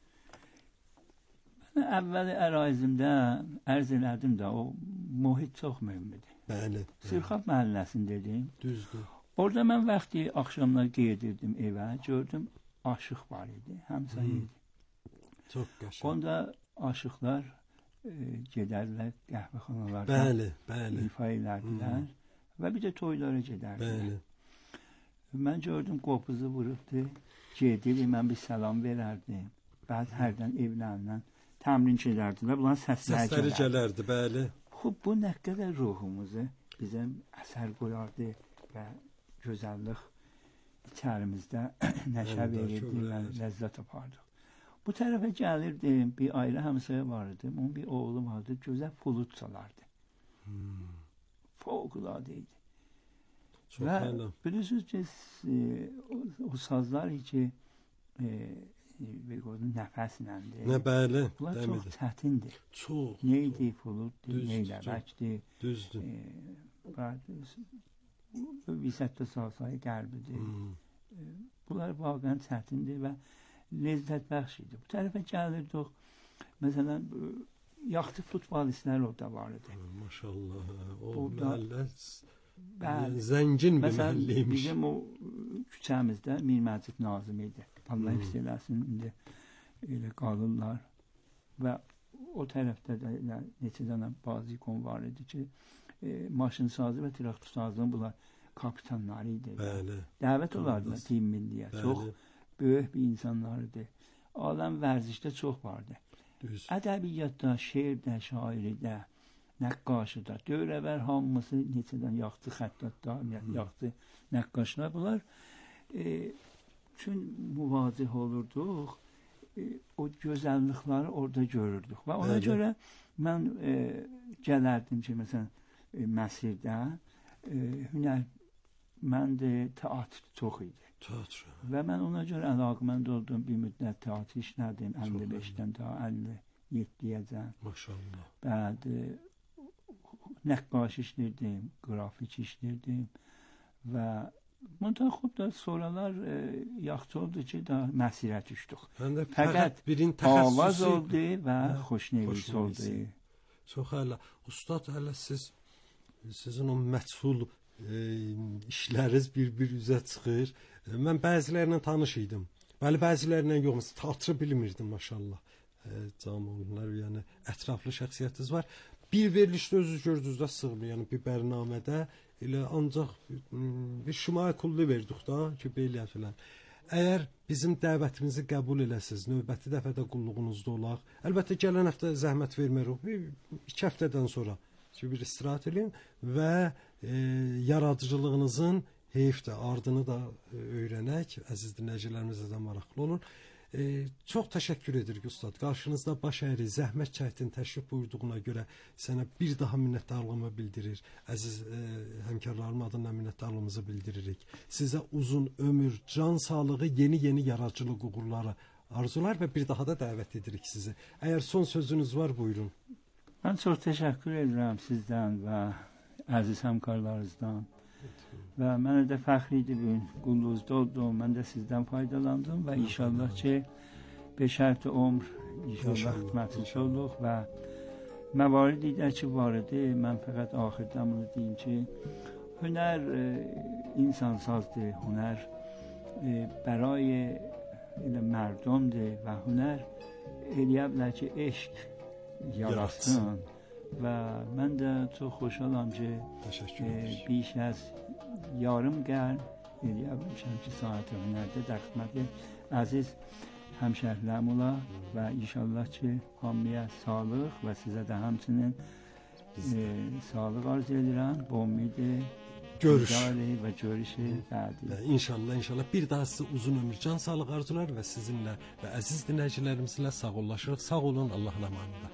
Mən əvvəl ərazimdə ərz elədim də, o mühit çox mühümdür. Bəli. Sirxab məhəlləsindəydim. Düzdür. Orada mən vaxtı axşamlar gedirdim evə, gördüm aşıq var idi, həmsayə idi. Çox qəşəng. Onda aşıqlar e, gedərlər qəhvəxanalarda. Bəli, bəli. İfa elədilər və bir də toylara gedərdilər. Bəli. Mən gördüm qopuzu vurubdu, gedirdi, mən bir salam verərdim. Bəd hərdən evlərindən təmrin edərdilər, bunların səsləri, səsləri gələrdi. Bəli. Xub, bu nə qədər ruhumuzu bizə əsər qoyardı və gözəllik içərimizdə nəşə verirdi və ləzzət apardıq. Bu tərəfə gəlirdim, bir ayrı həmsəyə vardı, onun bir oğlu vardı, gözəl flüt çalardı. Hmm. Fövqəladə idi. Çox və məna. Bilirsiniz ki, e, o, o sazlar ki, e, e, nəfəsləndir. Nə bəli. Bunlar dəmidir. çox çətindir. Çox. Neydi, flütdür, neydi, vəkdir. Düzdür. Visətdə salsayı qərbidir. Hmm. E, bunlar vaqən çətindir və lezzət bəxş idi. Bu tərəfə gəlirdik. Məsələn, yaxşı futbolistlər orada var idi. Maşallah. O Burada, məhəllə zəngin bir məhəlləymiş. Bizim o küçəmizdə Mir Məcid Nazım idi. Allah hifz eləsin, indi elə qalırlar. Və o tərəfdə də neçə dənə bazikon var idi ki, e, maşın sazı və traktor sazının bunlar kapitanları idi. Bəli. Dəvət olardılar Tim Milliyə. Çox böyük bir insanlardı. Aləm vərzişdə çox vardı. Düz. Ədəbiyyatda, şeirdə, şairdə, nəqqaşıda, dövrəvər hamısı neçədən yaxçı xəttatlar, yaxçı nəqqaşlar bunlar. E, Çün müvazih olurduq, e, o gözəllikləri orada görürdük. Və ona Bəli. görə mən e, gələrdim ki, məsələn, e, Məsirdə e, hünər, mən də teatr çox idi. Teatr. Və mən ona görə əlaqəmənd oldum, bir müddət teatr işlədim, əlli beşdən ta əlli yeddiyəcən. Maşallah. Bəd nəqqaş işlirdim, qrafik işlirdim və müntəxub da sonralar e, yaxçı oldu ki, da məsirə düşdük. Fəqət birin təxəssüsü avaz oldu və xoşnevis oldu. Çox hələ. Ustad, hələ siz, sizin o məchul e, işləriniz bir-bir üzə çıxır. E, mən bəzilərinə tanış idim. Bəli, bəzilərinə yox, teatrı bilmirdim, maşallah. E, cam onlar, yəni ətraflı şəxsiyyətiniz var. Bir verilişdə özünüz gördünüz də sığmır, yəni bir bərnamədə elə ancaq bir şumaya kullu verdik da ki, belə filan. Əgər bizim dəvətimizi qəbul eləsiniz, növbəti dəfədə qulluğunuzda olaq. Əlbəttə gələn həftə zəhmət vermərik. Bir iki həftədən sonra ki, bir istirahət edin və e, yaradıcılığınızın heyfdə ardını da e, öyrənək. Əziz dinləyicilərimiz də maraqlı olur. E, çox təşəkkür edirik ustad. Qarşınızda baş əyri, zəhmət çəkdin, təşrif buyurduğuna görə sənə bir daha minnətdarlığımı bildirir. Əziz e, həmkarlarım adından minnətdarlığımızı bildiririk. Sizə uzun ömür, can sağlığı, yeni-yeni yaradıcılıq uğurları arzular və bir daha da dəvət edirik sizi. Əgər son sözünüz var, buyurun. Mən çox təşəkkür edirəm sizdən və əziz həmkarlarınızdan. Və mənə də fəxr idi bu gün qulluğunuzda oldum. Mən də sizdən faydalandım və inşallah ki, beşərti ömr inşallah xidmətiniz olduq və məvarid idi ki, var idi. Mən fəqət axirdən bunu deyim ki, hünər e, insansazdır, hünər e, برای مردمdir və hünər eləyə bilər ki, eşq yaratsın. Və mən də çox xoşalam ki, e, بیش از yarım qərn eləyə bilmişəm ki, saat hünərdə də xidməti əziz həmşəhrilərim ola və inşallah ki, hamıya sağlıq və sizə də həmçinin e, sağlıq arzu edirəm. Bu ümidi görüş və görüşü bədi. İnşallah, inşallah bir daha sizə uzun ömür, can sağlıq arzular və sizinlə və əziz dinləyicilərimizlə sağollaşırıq. Sağ olun, Allahın əmanında.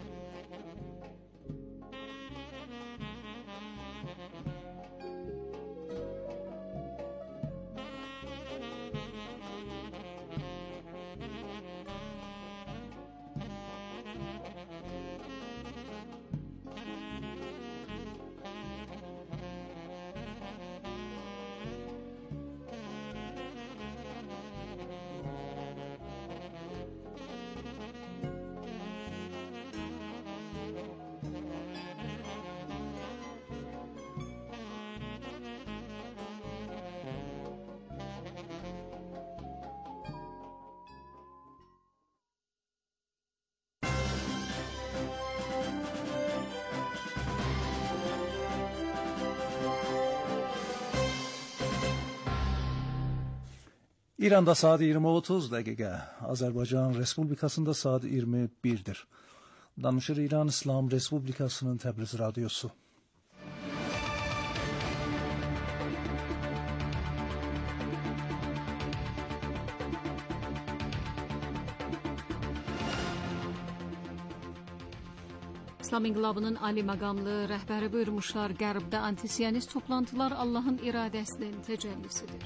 İranda saat iyirmi otuz dəqiqə, Azərbaycan Respublikasında saat iyirmi birdir. Danışır İran İslam Respublikasının Təbriz Radyosu. İslam İnqilabının ali məqamlı rəhbəri buyurmuşlar, Qərbdə antisiyonist toplantılar Allahın iradəsinin təcəllisidir.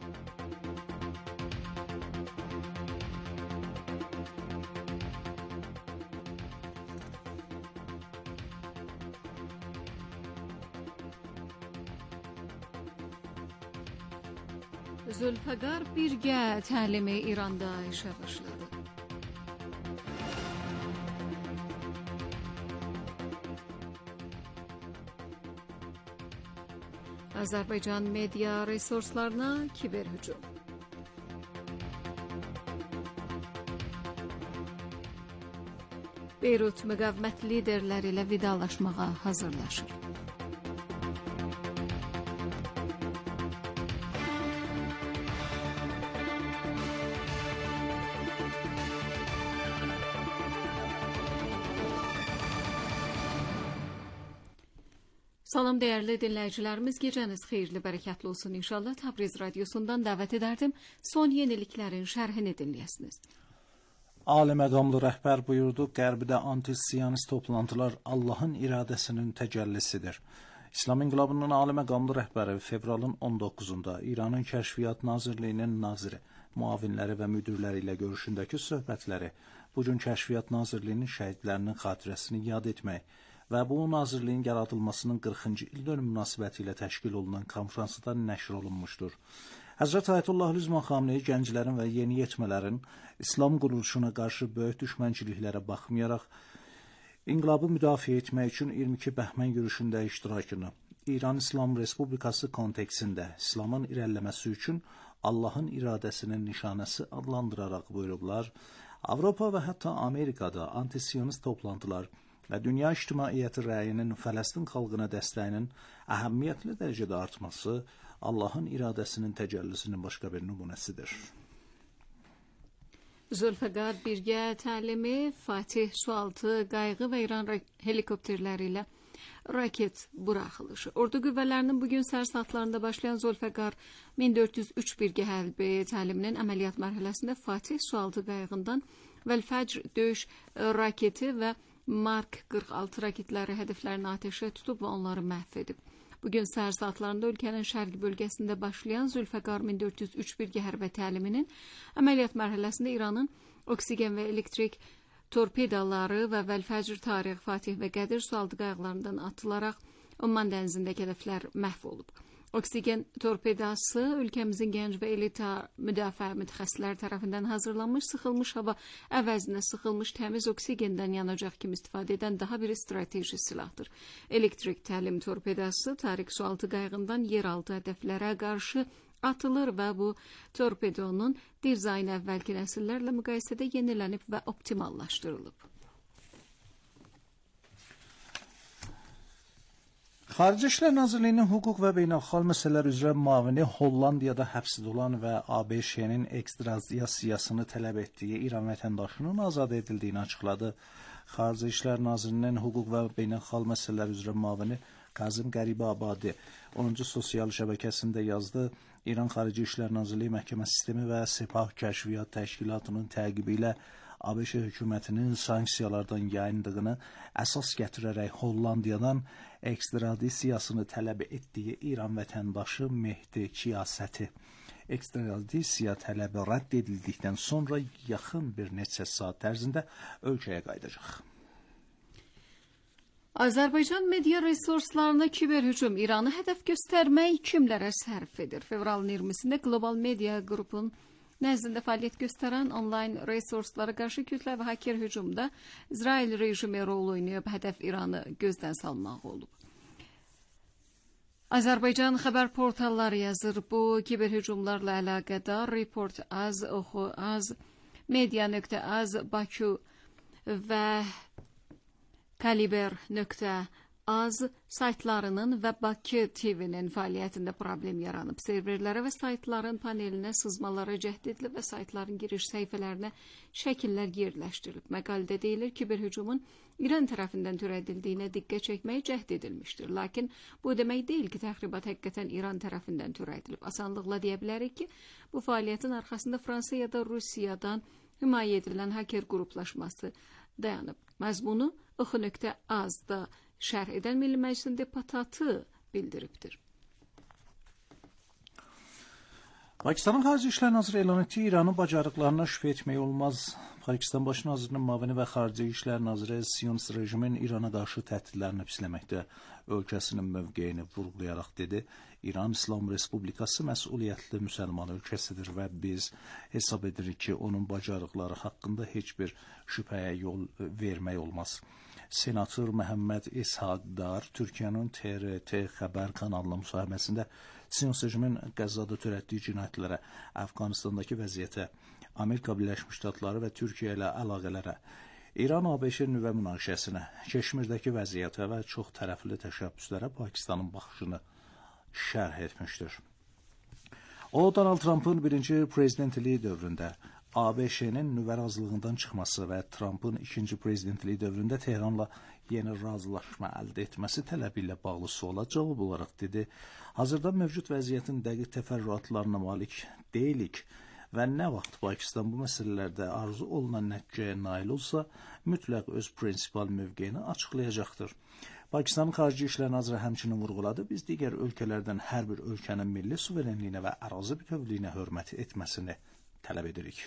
Zülfəqar birgə təlimi İranda işə başladı. Azərbaycan media resurslarına kiber hücum. Beyrut müqavimət liderləri ilə vidalaşmağa hazırlaşır. Salam dəyərli dinləyicilərimiz, gecəniz xeyirli, bərəkətli olsun inşallah. Təbriz Radyosu'ndan dəvət edərdim, son yeniliklərin şərhini dinləyəsiniz. Ali məqamlı rəhbər buyurdu, Qərbdə anti-siyonist toplantılar Allahın iradəsinin təcəllisidir. İslam İnqilabının ali məqamlı rəhbəri fevralın on doqquzunda İranın Kəşfiyyat Nazirliyinin naziri, müavinləri və müdirləri ilə görüşündəki söhbətləri, bugün Kəşfiyyat Nazirliyinin şəhidlərinin xatirəsini yad etmək və bu nazirliyin yaradılmasının qırxıncı il dönümü münasibəti ilə təşkil olunan konferansda nəşr olunmuşdur. Həzrət Ayətullah Lüzman Xameneyi gənclərin və yeni yetmələrin İslam quruluşuna qarşı böyük düşmənçiliklərə baxmayaraq, inqilabı müdafiə etmək üçün iyirmi iki bəhmən yürüşündə iştirakını İran İslam Respublikası kontekstində İslamın irəliləməsi üçün Allahın iradəsinin nişanəsi adlandıraraq buyurublar. Avropa və hətta Amerikada antisiyonist toplantılar və dünya ictimaiyyəti rəyinin Fələstin xalqına dəstəyinin əhəmiyyətli dərəcədə artması Allahın iradəsinin təcəllisinin başqa bir nümunəsidir. Zülfəqar birgə təlimi, Fatih sualtı qayğı və İran helikopterləri ilə raket buraxılışı. Ordu qüvvələrinin bugün səhər saatlarında başlayan Zülfəqar min dörd yüz üç birgə hərbi təliminin əməliyyat mərhələsində Fatih sualtı qayığından Vəl-Fəcr döyüş raketi və Mark qırx altı raketləri hədəflərini ateşə tutub və onları məhv edib. Bugün səhər saatlarında ölkənin şərqi bölgəsində başlayan Zülfəqar min dörd yüz üç birgə hərbi təliminin əməliyyat mərhələsində İranın oksigen və elektrik torpedaları və Vəl-Fəcr, Tarix, Fatih və Qədir sualtı qayıqlarından atılaraq Umman dənizindəki hədəflər məhv olub. Oksigen torpedası ölkəmizin gənc və elita müdafiə mütəxəssisləri tərəfindən hazırlanmış, sıxılmış hava əvəzinə sıxılmış təmiz oksigenden yanacaq kimi istifadə edən daha bir strateji silahdır. Elektrik təlim torpedası Tarix sualtı qayığından yeraltı hədəflərə qarşı atılır və bu torpedonun dizaynı əvvəlki nəsillərlə müqayisədə yenilənib və optimallaşdırılıb. Xarici İşlər Nazirliyinin hüquq və beynəlxalq məsələlər üzrə müavini Hollandiyada həbsdə olan və A B Ş-nin ekstradisiyasını tələb etdiyi İran vətəndaşının azad edildiyini açıqladı. Xarici İşlər Nazirliyinin hüquq və beynəlxalq məsələlər üzrə müavini Kazım Qəribabadi onuncu sosial şəbəkəsində yazdı. İran Xarici İşlər Nazirliyi Məhkəmə Sistemi və Sepah Kəşfiyyat Təşkilatının təqibi ilə ABŞ hökumətinin sanksiyalardan yayındığını əsas gətirərək Hollandiyadan ekstradisiyasını tələb etdiyi İran vətəndaşı Mehdi Kiyasəti ekstradisiya tələbi rədd edildikdən sonra yaxın bir neçə saat ərzində ölkəyə qayıdacaq. Azərbaycan media resurslarına kiber hücum İranı hədəf göstərmək kimlərə sərf edir? Fevralın iyirmisində Global Media Group'un nəzdində fəaliyyət göstərən onlayn resurslara qarşı kütləvi hacker hücumda İsrail rejimi rol oynayıb, hədəf İranı gözdən salmaq olub. Azərbaycan xəbər portalları yazır, bu kiber hücumlarla əlaqədar Report.az, Oxu.az, Media.az, Bakü və Kaliber.az saytlarının və Bakı T V-nin fəaliyyətində problem yaranıb. Serverlərə və saytların panelinə sızmalara cəhd edilib və saytların giriş səhifələrinə şəkillər yerləşdirilib. Məqalədə deyilir ki, bir hücumun İran tərəfindən törədildiyinə diqqət çəkməyə cəhd edilmişdir. Lakin bu demək deyil ki, təxribat həqiqətən İran tərəfindən törədilib. Asanlıqla deyə bilərik ki, bu fəaliyyətin arxasında Fransa ya da Rusiyadan himayə edilən hacker qruplaşması dayanıb. Məzmunu Oxu.az-da şərh edən Milli Məclisin deputatı bildiribdir. Pakistanın Xarici İşlər Naziri elan etdiyi İranın bacarıqlarına şübhə etmək olmaz. Pakistan Baş nazirinin müavini və Xarici İşlər Naziri Siyonist rejimin İrana qarşı təhdidlərini pisləməkdə ölkəsinin mövqeyini vurğulayaraq dedi. İran İslam Respublikası məsuliyyətli müsəlman ölkəsidir və biz hesab edirik ki, onun bacarıqları haqqında heç bir şübhəyə yol vermək olmaz. Senator Məhəmməd İshaqdar Türkiyənin T R T xəbər kanalına müsahibəsində Siyonist rejimin Qəzzada törətdiyi cinayətlərə, Əfqanistandakı vəziyyətə, Amerika Birləşmiş Ştatları və Türkiyə ilə əlaqələrə, İran-A B Ş nüvə münaqişəsinə, Keşmirdəki vəziyyətə və çox tərəfli təşəbbüslərə Pakistanın baxışını şərh etmişdir. O, Donald Trump'ın birinci prezidentliyi dövründə A B Ş-nin nüvə razılığından çıxması və Trump'ın ikinci prezidentliyi dövründə Tehranla yeni razılaşma əldə etməsi tələbi ilə bağlı suala cavab olaraq dedi. Hazırda mövcud vəziyyətin dəqiq təfərrüatlarına malik deyilik və nə vaxt Pakistan bu məsələlərdə arzu olunan nəticəyə nail olsa, mütləq öz prinsipal mövqeyini açıqlayacaqdır. Pakistanın Xarici İşlər Naziri həmçinin vurğuladı, biz digər ölkələrdən hər bir ölkənin milli suverenliyinə və ərazi bütövlüyünə hörmət etməsini tələb edirik.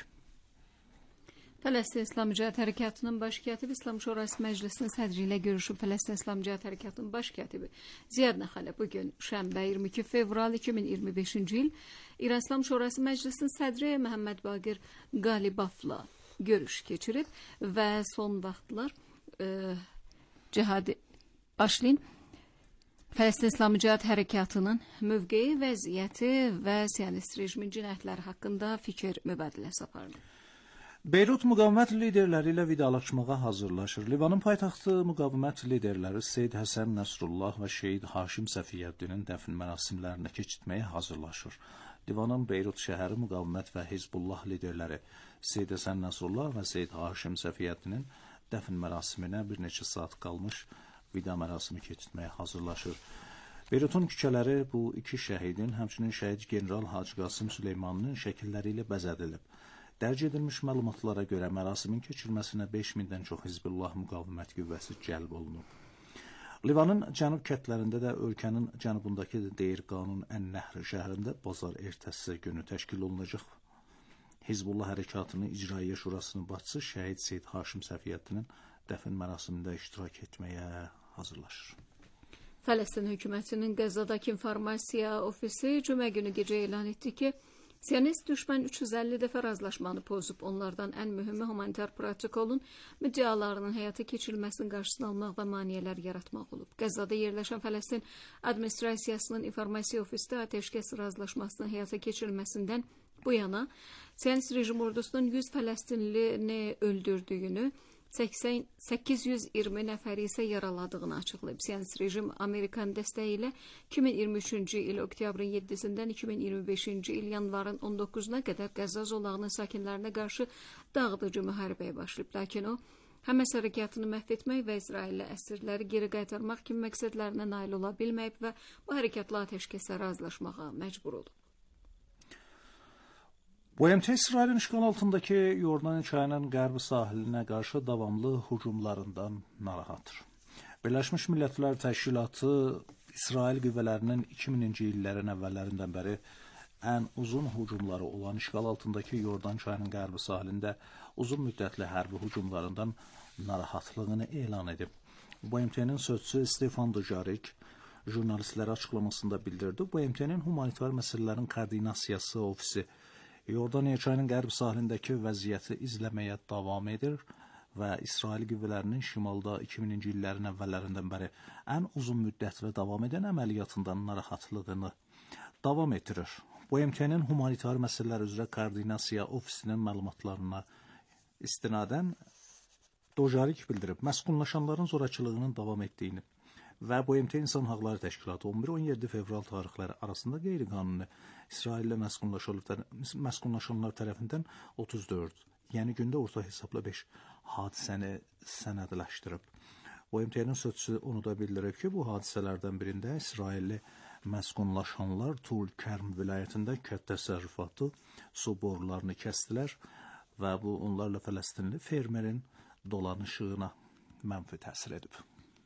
Fələstin İslam Cəhət Hərəkatının baş katibi İslam Şurası Məclisinin sədri ilə görüşüb. Fələstin İslam Cəhət Hərəkatının baş katibi Ziyad Nəxələ bugün şənbə iyirmi iki fevral iki min iyirmi beşinci il İran İslam Şurası Məclisinin sədri Məhəmməd Baqir Qalibafla görüş keçirib və son vaxtlar e, cihadi başlayın Fələstin İslam Cəhət Hərəkatının mövqeyi, vəziyyəti və Siyonist rejimin cinayətləri haqqında fikir mübadiləsi apardı. Beyrut müqavimət liderləri ilə vidalaşmağa hazırlaşır. Livanın paytaxtı müqavimət liderləri Seyyid Həsən Nəsrullah və Şeyid Haşim Səfiyyəddinin dəfn mərasimlərini keçirtməyə hazırlaşır. Livanın Beyrut şəhəri müqavimət və Hizbullah liderləri Seyyid Həsən Nəsrullah və Seyyid Haşim Səfiyyəddinin dəfn mərasiminə bir neçə saat qalmış vida mərasimi keçirtməyə hazırlaşır. Beyrutun küçələri bu iki şəhidin, həmçinin şəhid general Hacı Qasım Süleymanının şəkilləri ilə bəzədilib. Dərc edilmiş məlumatlara görə mərasimin keçirilməsinə beş mindən çox Hizbullah müqavimət qüvvəsi cəlb olunub. Livanın cənub kətlərində də ölkənin cənubundakı Deyir Qanun Ən-Nəhr şəhərində bazar ertəsi günü təşkil olunacaq. Hizbullah Hərəkatının İcraiyyə Şurasının başçısı şəhid Seyyid Haşim Səfiyyəddinin dəfn mərasimində iştirak etməyə hazırlaşır. Fələstin hökumətinin Qəzzadakı informasiya ofisi cümə günü gecə elan etdi ki, Siyonist düşmən üç yüz əlli dəfə razılaşmanı pozub, onlardan ən mühümü humanitar protokolun müddəalarının həyata keçirilməsinin qarşısını almaq və maneələr yaratmaq olub. Qəzzada yerləşən Fələstin administrasiyasının informasiya ofisi atəşkəs razılaşmasının həyata keçirilməsindən bu yana Siyonist rejim ordusunun yüz Fələstinlini öldürdüyünü, səkkiz yüz iyirmi nəfəri isə yaraladığını açıqlayıb. Siyonist rejim Amerikan dəstəyi ilə iki min iyirmi üçüncü il oktyabrın yeddisindən iki min iyirmi beşinci il yanvarın on doqquzuna qədər Qəzza zolağının sakinlərinə qarşı dağıdıcı müharibəyə başlayıb. Lakin o, Həməs hərəkatını məhv etmək və İsraillə əsirləri geri qaytarmaq kimi məqsədlərinə nail ola bilməyib və bu hərəkatla atəşkəsə razılaşmağa məcbur olub. B M T İsrailin işğal altındakı Yordan çayının qərbi sahilinə qarşı davamlı hücumlarından narahatdır. Birləşmiş Millətlər Təşkilatı İsrail qüvvələrinin iki minci illərin əvvəllərindən bəri ən uzun hücumları olan işğal altındakı Yordan çayının qərbi sahilində uzun müddətli hərbi hücumlarından narahatlığını elan edib. B M T-nin sözçüsü Stefan Dujarric jurnalistlərə açıqlamasında bildirdi. B M T-nin humanitar məsələlərin koordinasiyası ofisi Yordaniya çayının qərb sahilindəki vəziyyəti izləməyə davam edir və İsrail qüvvələrinin şimalda iki minci illərin əvvəllərindən bəri ən uzun müddətli davam edən əməliyyatından narahatlığını davam etdirir. B M T-nin humanitar məsələlər üzrə koordinasiya ofisinin məlumatlarına istinadən Dujarric bildirib, məskunlaşanların zorakılığının davam etdiyini və B M T İnsan Haqları Təşkilatı on bir on yeddi fevral tarixləri arasında qeyri-qanuni İsraillə məskunlaşanlar tərəfindən otuz dörd, yəni gündə orta hesabla beş hadisəni sənədləşdirib. B M T-nin sözçüsü onu da bildirib ki, bu hadisələrdən birində İsrailli məskunlaşanlar Tul-Kərm vilayətində kənd təsərrüfatı su borularını kəsdilər və bu onlarla Fələstinli fermerin dolanışığına mənfi təsir edib.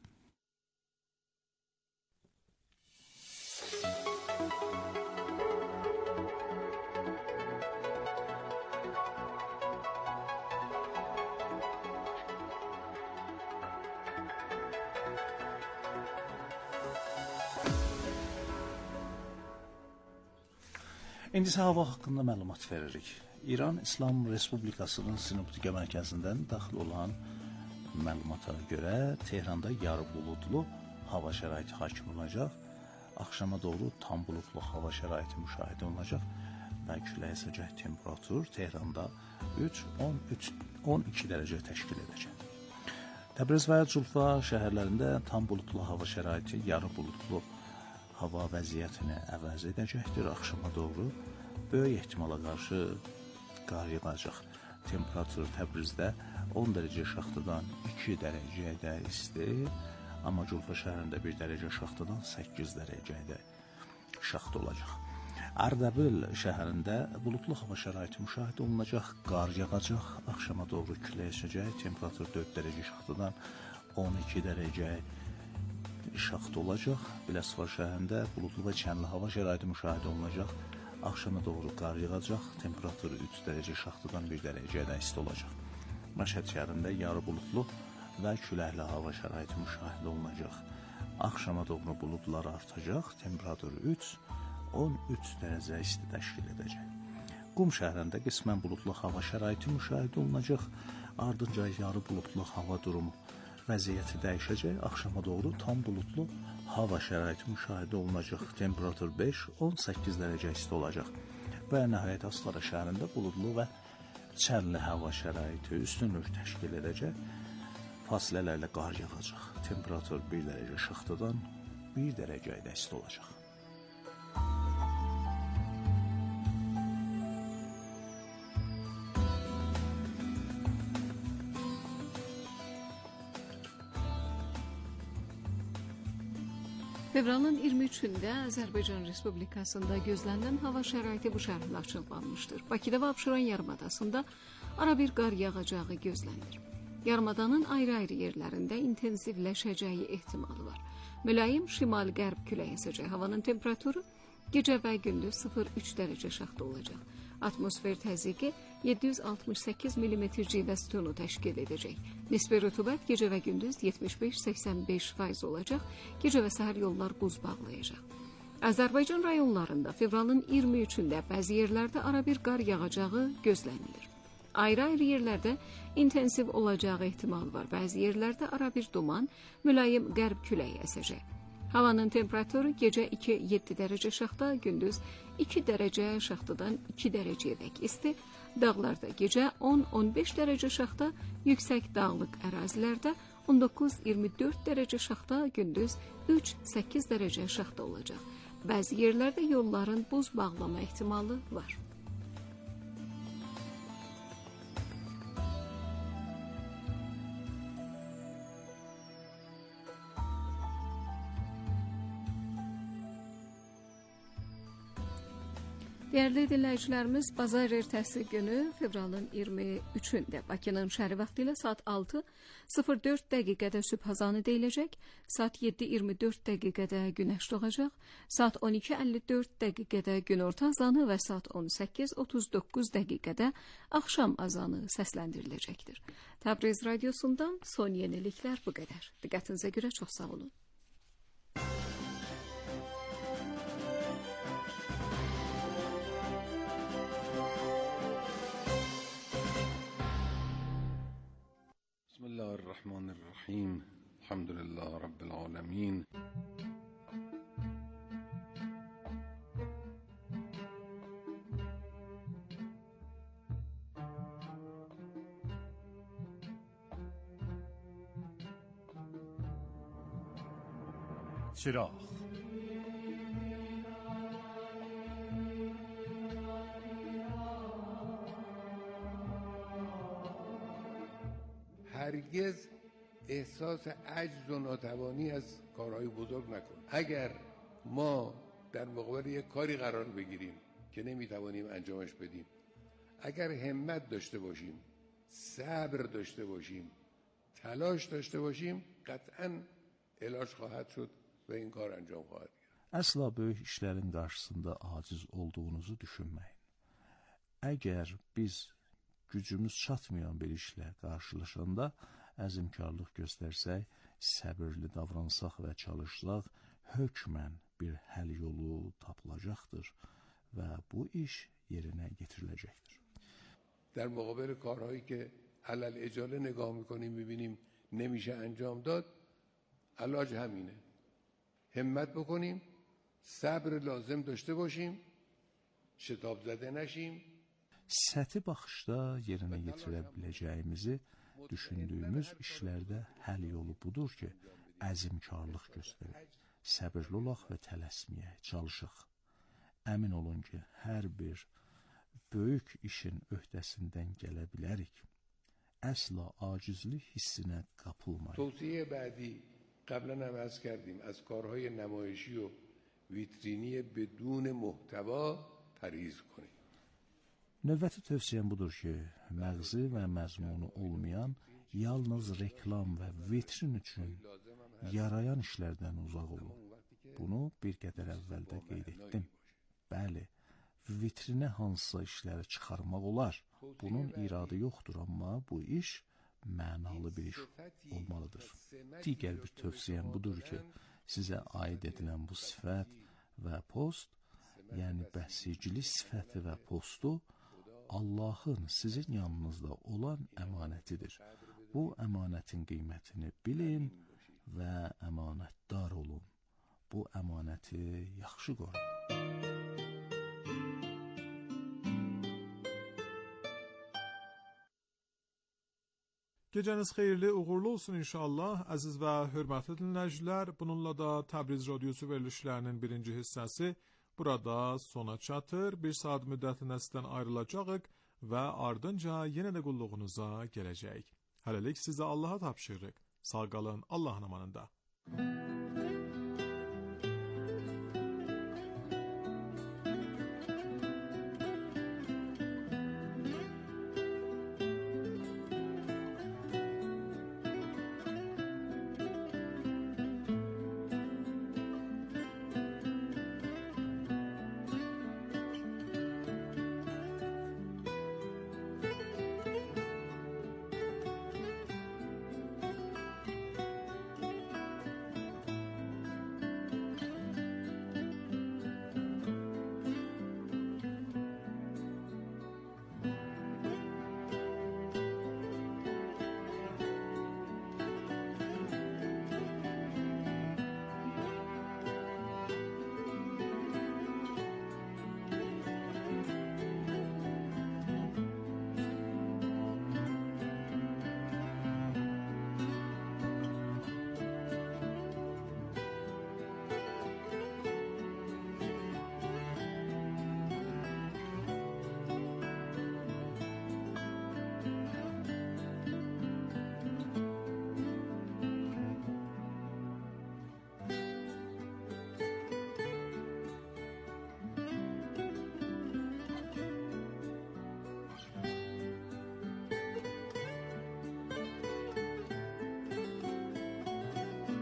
İndi isə hava haqqında məlumat veririk. İran İslam Respublikasının sinoptika mərkəzindən daxil olan məlumata görə Tehranda yarı buludlu hava şəraiti hakim olacaq. Axşama doğru tam buludlu hava şəraiti müşahidə olunacaq və külək əsəcək temperatur Tehranda üç on iki dərəcə təşkil edəcək. Təbriz və Culfa şəhərlərində tam buludlu hava şəraiti yarı buludlu hava vəziyyətini əvəz edəcəkdir. Axşama doğru böyük ehtimala qarşı qar yağacaq. Temperatur Təbrizdə on dərəcə şaxtadan iki dərəcədə isti, amma Culfa şəhərində bir dərəcə şaxtadan səkkiz dərəcədə şaxta olacaq. Ərdəbil şəhərində buludlu hava şəraiti müşahidə olunacaq, qar yağacaq. Axşama doğru külək əsəcək. Temperatur dörd dərəcə şaxtadan on iki dərəcə şaxta olacaq. Biləsuvar şəhərində buludlu və çənli hava şəraiti müşahidə olunacaq. Axşama doğru qar yağacaq. Temperatur üç dərəcə şaxtadan bir dərəcədə isti olacaq. Məşhəd şəhərində yarı buludlu və küləkli hava şəraiti müşahidə olunacaq. Axşama doğru buludlar artacaq. Temperatur üç on üç dərəcə isti təşkil edəcək. Qum şəhərində qismən buludlu hava şəraiti müşahidə olunacaq. Ardınca yarı buludlu hava durumu vəziyyəti dəyişəcək. Axşama doğru tam buludlu hava şəraiti müşahidə olunacaq. Temperatur beş on səkkiz dərəcə isti olacaq. Və nəhayət Astara şəhərində buludlu və çənli hava şəraiti üstünlük təşkil edəcək. Fasilələrlə qar yağacaq. Temperatur bir dərəcə şaxtadan bir dərəcədə isti olacaq. Fevralın iyirmi üçündə Azərbaycan Respublikasında gözlənilən hava şəraiti bu şərhlə açıqlanmışdır. Bakıda və Abşeron yarımadasında ara bir qar yağacağı gözlənilir. Yarımadanın ayrı-ayrı yerlərində intensivləşəcəyi ehtimalı var. Mülayim şimal-qərb külək əsəcək. Havanın temperaturu gecə və gündüz sıfır üç dərəcə şaxta olacaq. Atmosfer təzyiqi yeddi yüz altmış səkkiz millimetr civə sütunu təşkil edəcək. Nisbi rütubət gecə və gündüz yetmiş beş səksən beş faiz olacaq. Gecə və səhər yollar buz bağlayacaq. Azərbaycan rayonlarında fevralın iyirmi üçündə bəzi yerlərdə ara bir qar yağacağı gözlənilir. Ayrı-ayrı yerlərdə intensiv olacağı ehtimal var. Bəzi yerlərdə ara bir duman, mülayim qərb küləyi əsəcək. Havanın temperaturu gecə iki yeddi dərəcə şaxta, gündüz iki dərəcə şaxtadan iki dərəcəyədək isti. Dağlarda gecə on on beş dərəcə şaxta, yüksək dağlıq ərazilərdə on doqquz iyirmi dörd dərəcə şaxta, gündüz üç səkkiz dərəcə şaxta olacaq. Bəzi yerlərdə yolların buz bağlama ehtimalı var. Değerli dinləyicilərimiz, bazar ertəsi günü fevralın iyirmi üçündə Bakının şəhəri vaxtı ilə saat altı sıfır dörd dəqiqədə sübh azanı deyiləcək, saat yeddi iyirmi dörd dəqiqədə günəş doğacaq, saat on iki əlli dörd dəqiqədə günorta azanı və saat on səkkiz otuz doqquz dəqiqədə axşam azanı səsləndiriləcəkdir. Təbriz radiosundan son yeniliklər bu qədər. Diqqətinizə görə çox sağ olun. بسم الله الرحمن الرحیم الحمد لله رب العالمین چراغ هرگز احساس عجز و ناتوانی از کارهای بزرگ نکن. اگر ما در مقابل یک کاری قرار بگیریم که نمیتوانیم انجامش بدیم، اگر همت داشته باشیم، صبر داشته باشیم، تلاش داشته باشیم، قطعاً علاج خواهد شد و این کار انجام خواهد گرفت. Əsla böyük işlərin qarşısında aciz olduğunuzu düşünməyin. Əgər biz gücümüz çatmayan bir işlə qarşılaşanda əzmkarlıq göstərsək, səbirli davransaq və çalışsaq, hökmən bir həll yolu tapılacaqdır və bu iş yerinə getiriləcəkdir. در مقابل کارهایی که علل اجاله نگاه میکنیم میبینیم نمیشه انجام داد، علاج همینه. همت بکنیم، صبر لازم داشته باشیم، شتاب زده نشیم. Səthi baxışda yerinə yetirə biləcəyimizi düşündüyümüz işlərdə həll yolu budur ki, əzmkarlıq göstərək, səbirli olaq və tələsməyə çalışaq. Əmin olun ki, hər bir böyük işin öhdəsindən gələ bilərik. Əsla acizlik hissinə qapılmayın. توصیه بعدی قبلا هم عرض کردیم از کارهای نمایشی و ویترینی بدون محتوا پرهیز کنیم. Növbəti tövsiyəm budur ki, məğzi və məzmunu olmayan, yalnız reklam və vitrin üçün yarayan işlərdən uzaq olun. Bunu bir qədər əvvəldə qeyd etdim. Bəli, vitrinə hansısa işləri çıxarmaq olar. Bunun iradı yoxdur, amma bu iş mənalı bir iş olmalıdır. Digər bir tövsiyəm budur ki, sizə aid edilən bu sifət və post, yəni bəsicilik sifəti və postu, Allahın sizin yanınızda olan əmanətidir. Bu əmanətin qiymətini bilin və əmanətdar olun. Bu əmanəti yaxşı qorun. Gecəniz xeyirli, uğurlu olsun inşallah. Əziz və hörmətli dinləyicilər, bununla da Təbriz Radiosu verilişlərinin birinci hissəsi burada sona çatır. Bir saat müddətində sizdən ayrılacağıq və ardınca yenə də qulluğunuza gələcəyik. Hələlik sizə Allaha tapşırırıq. Sağ qalın, Allahın amanında.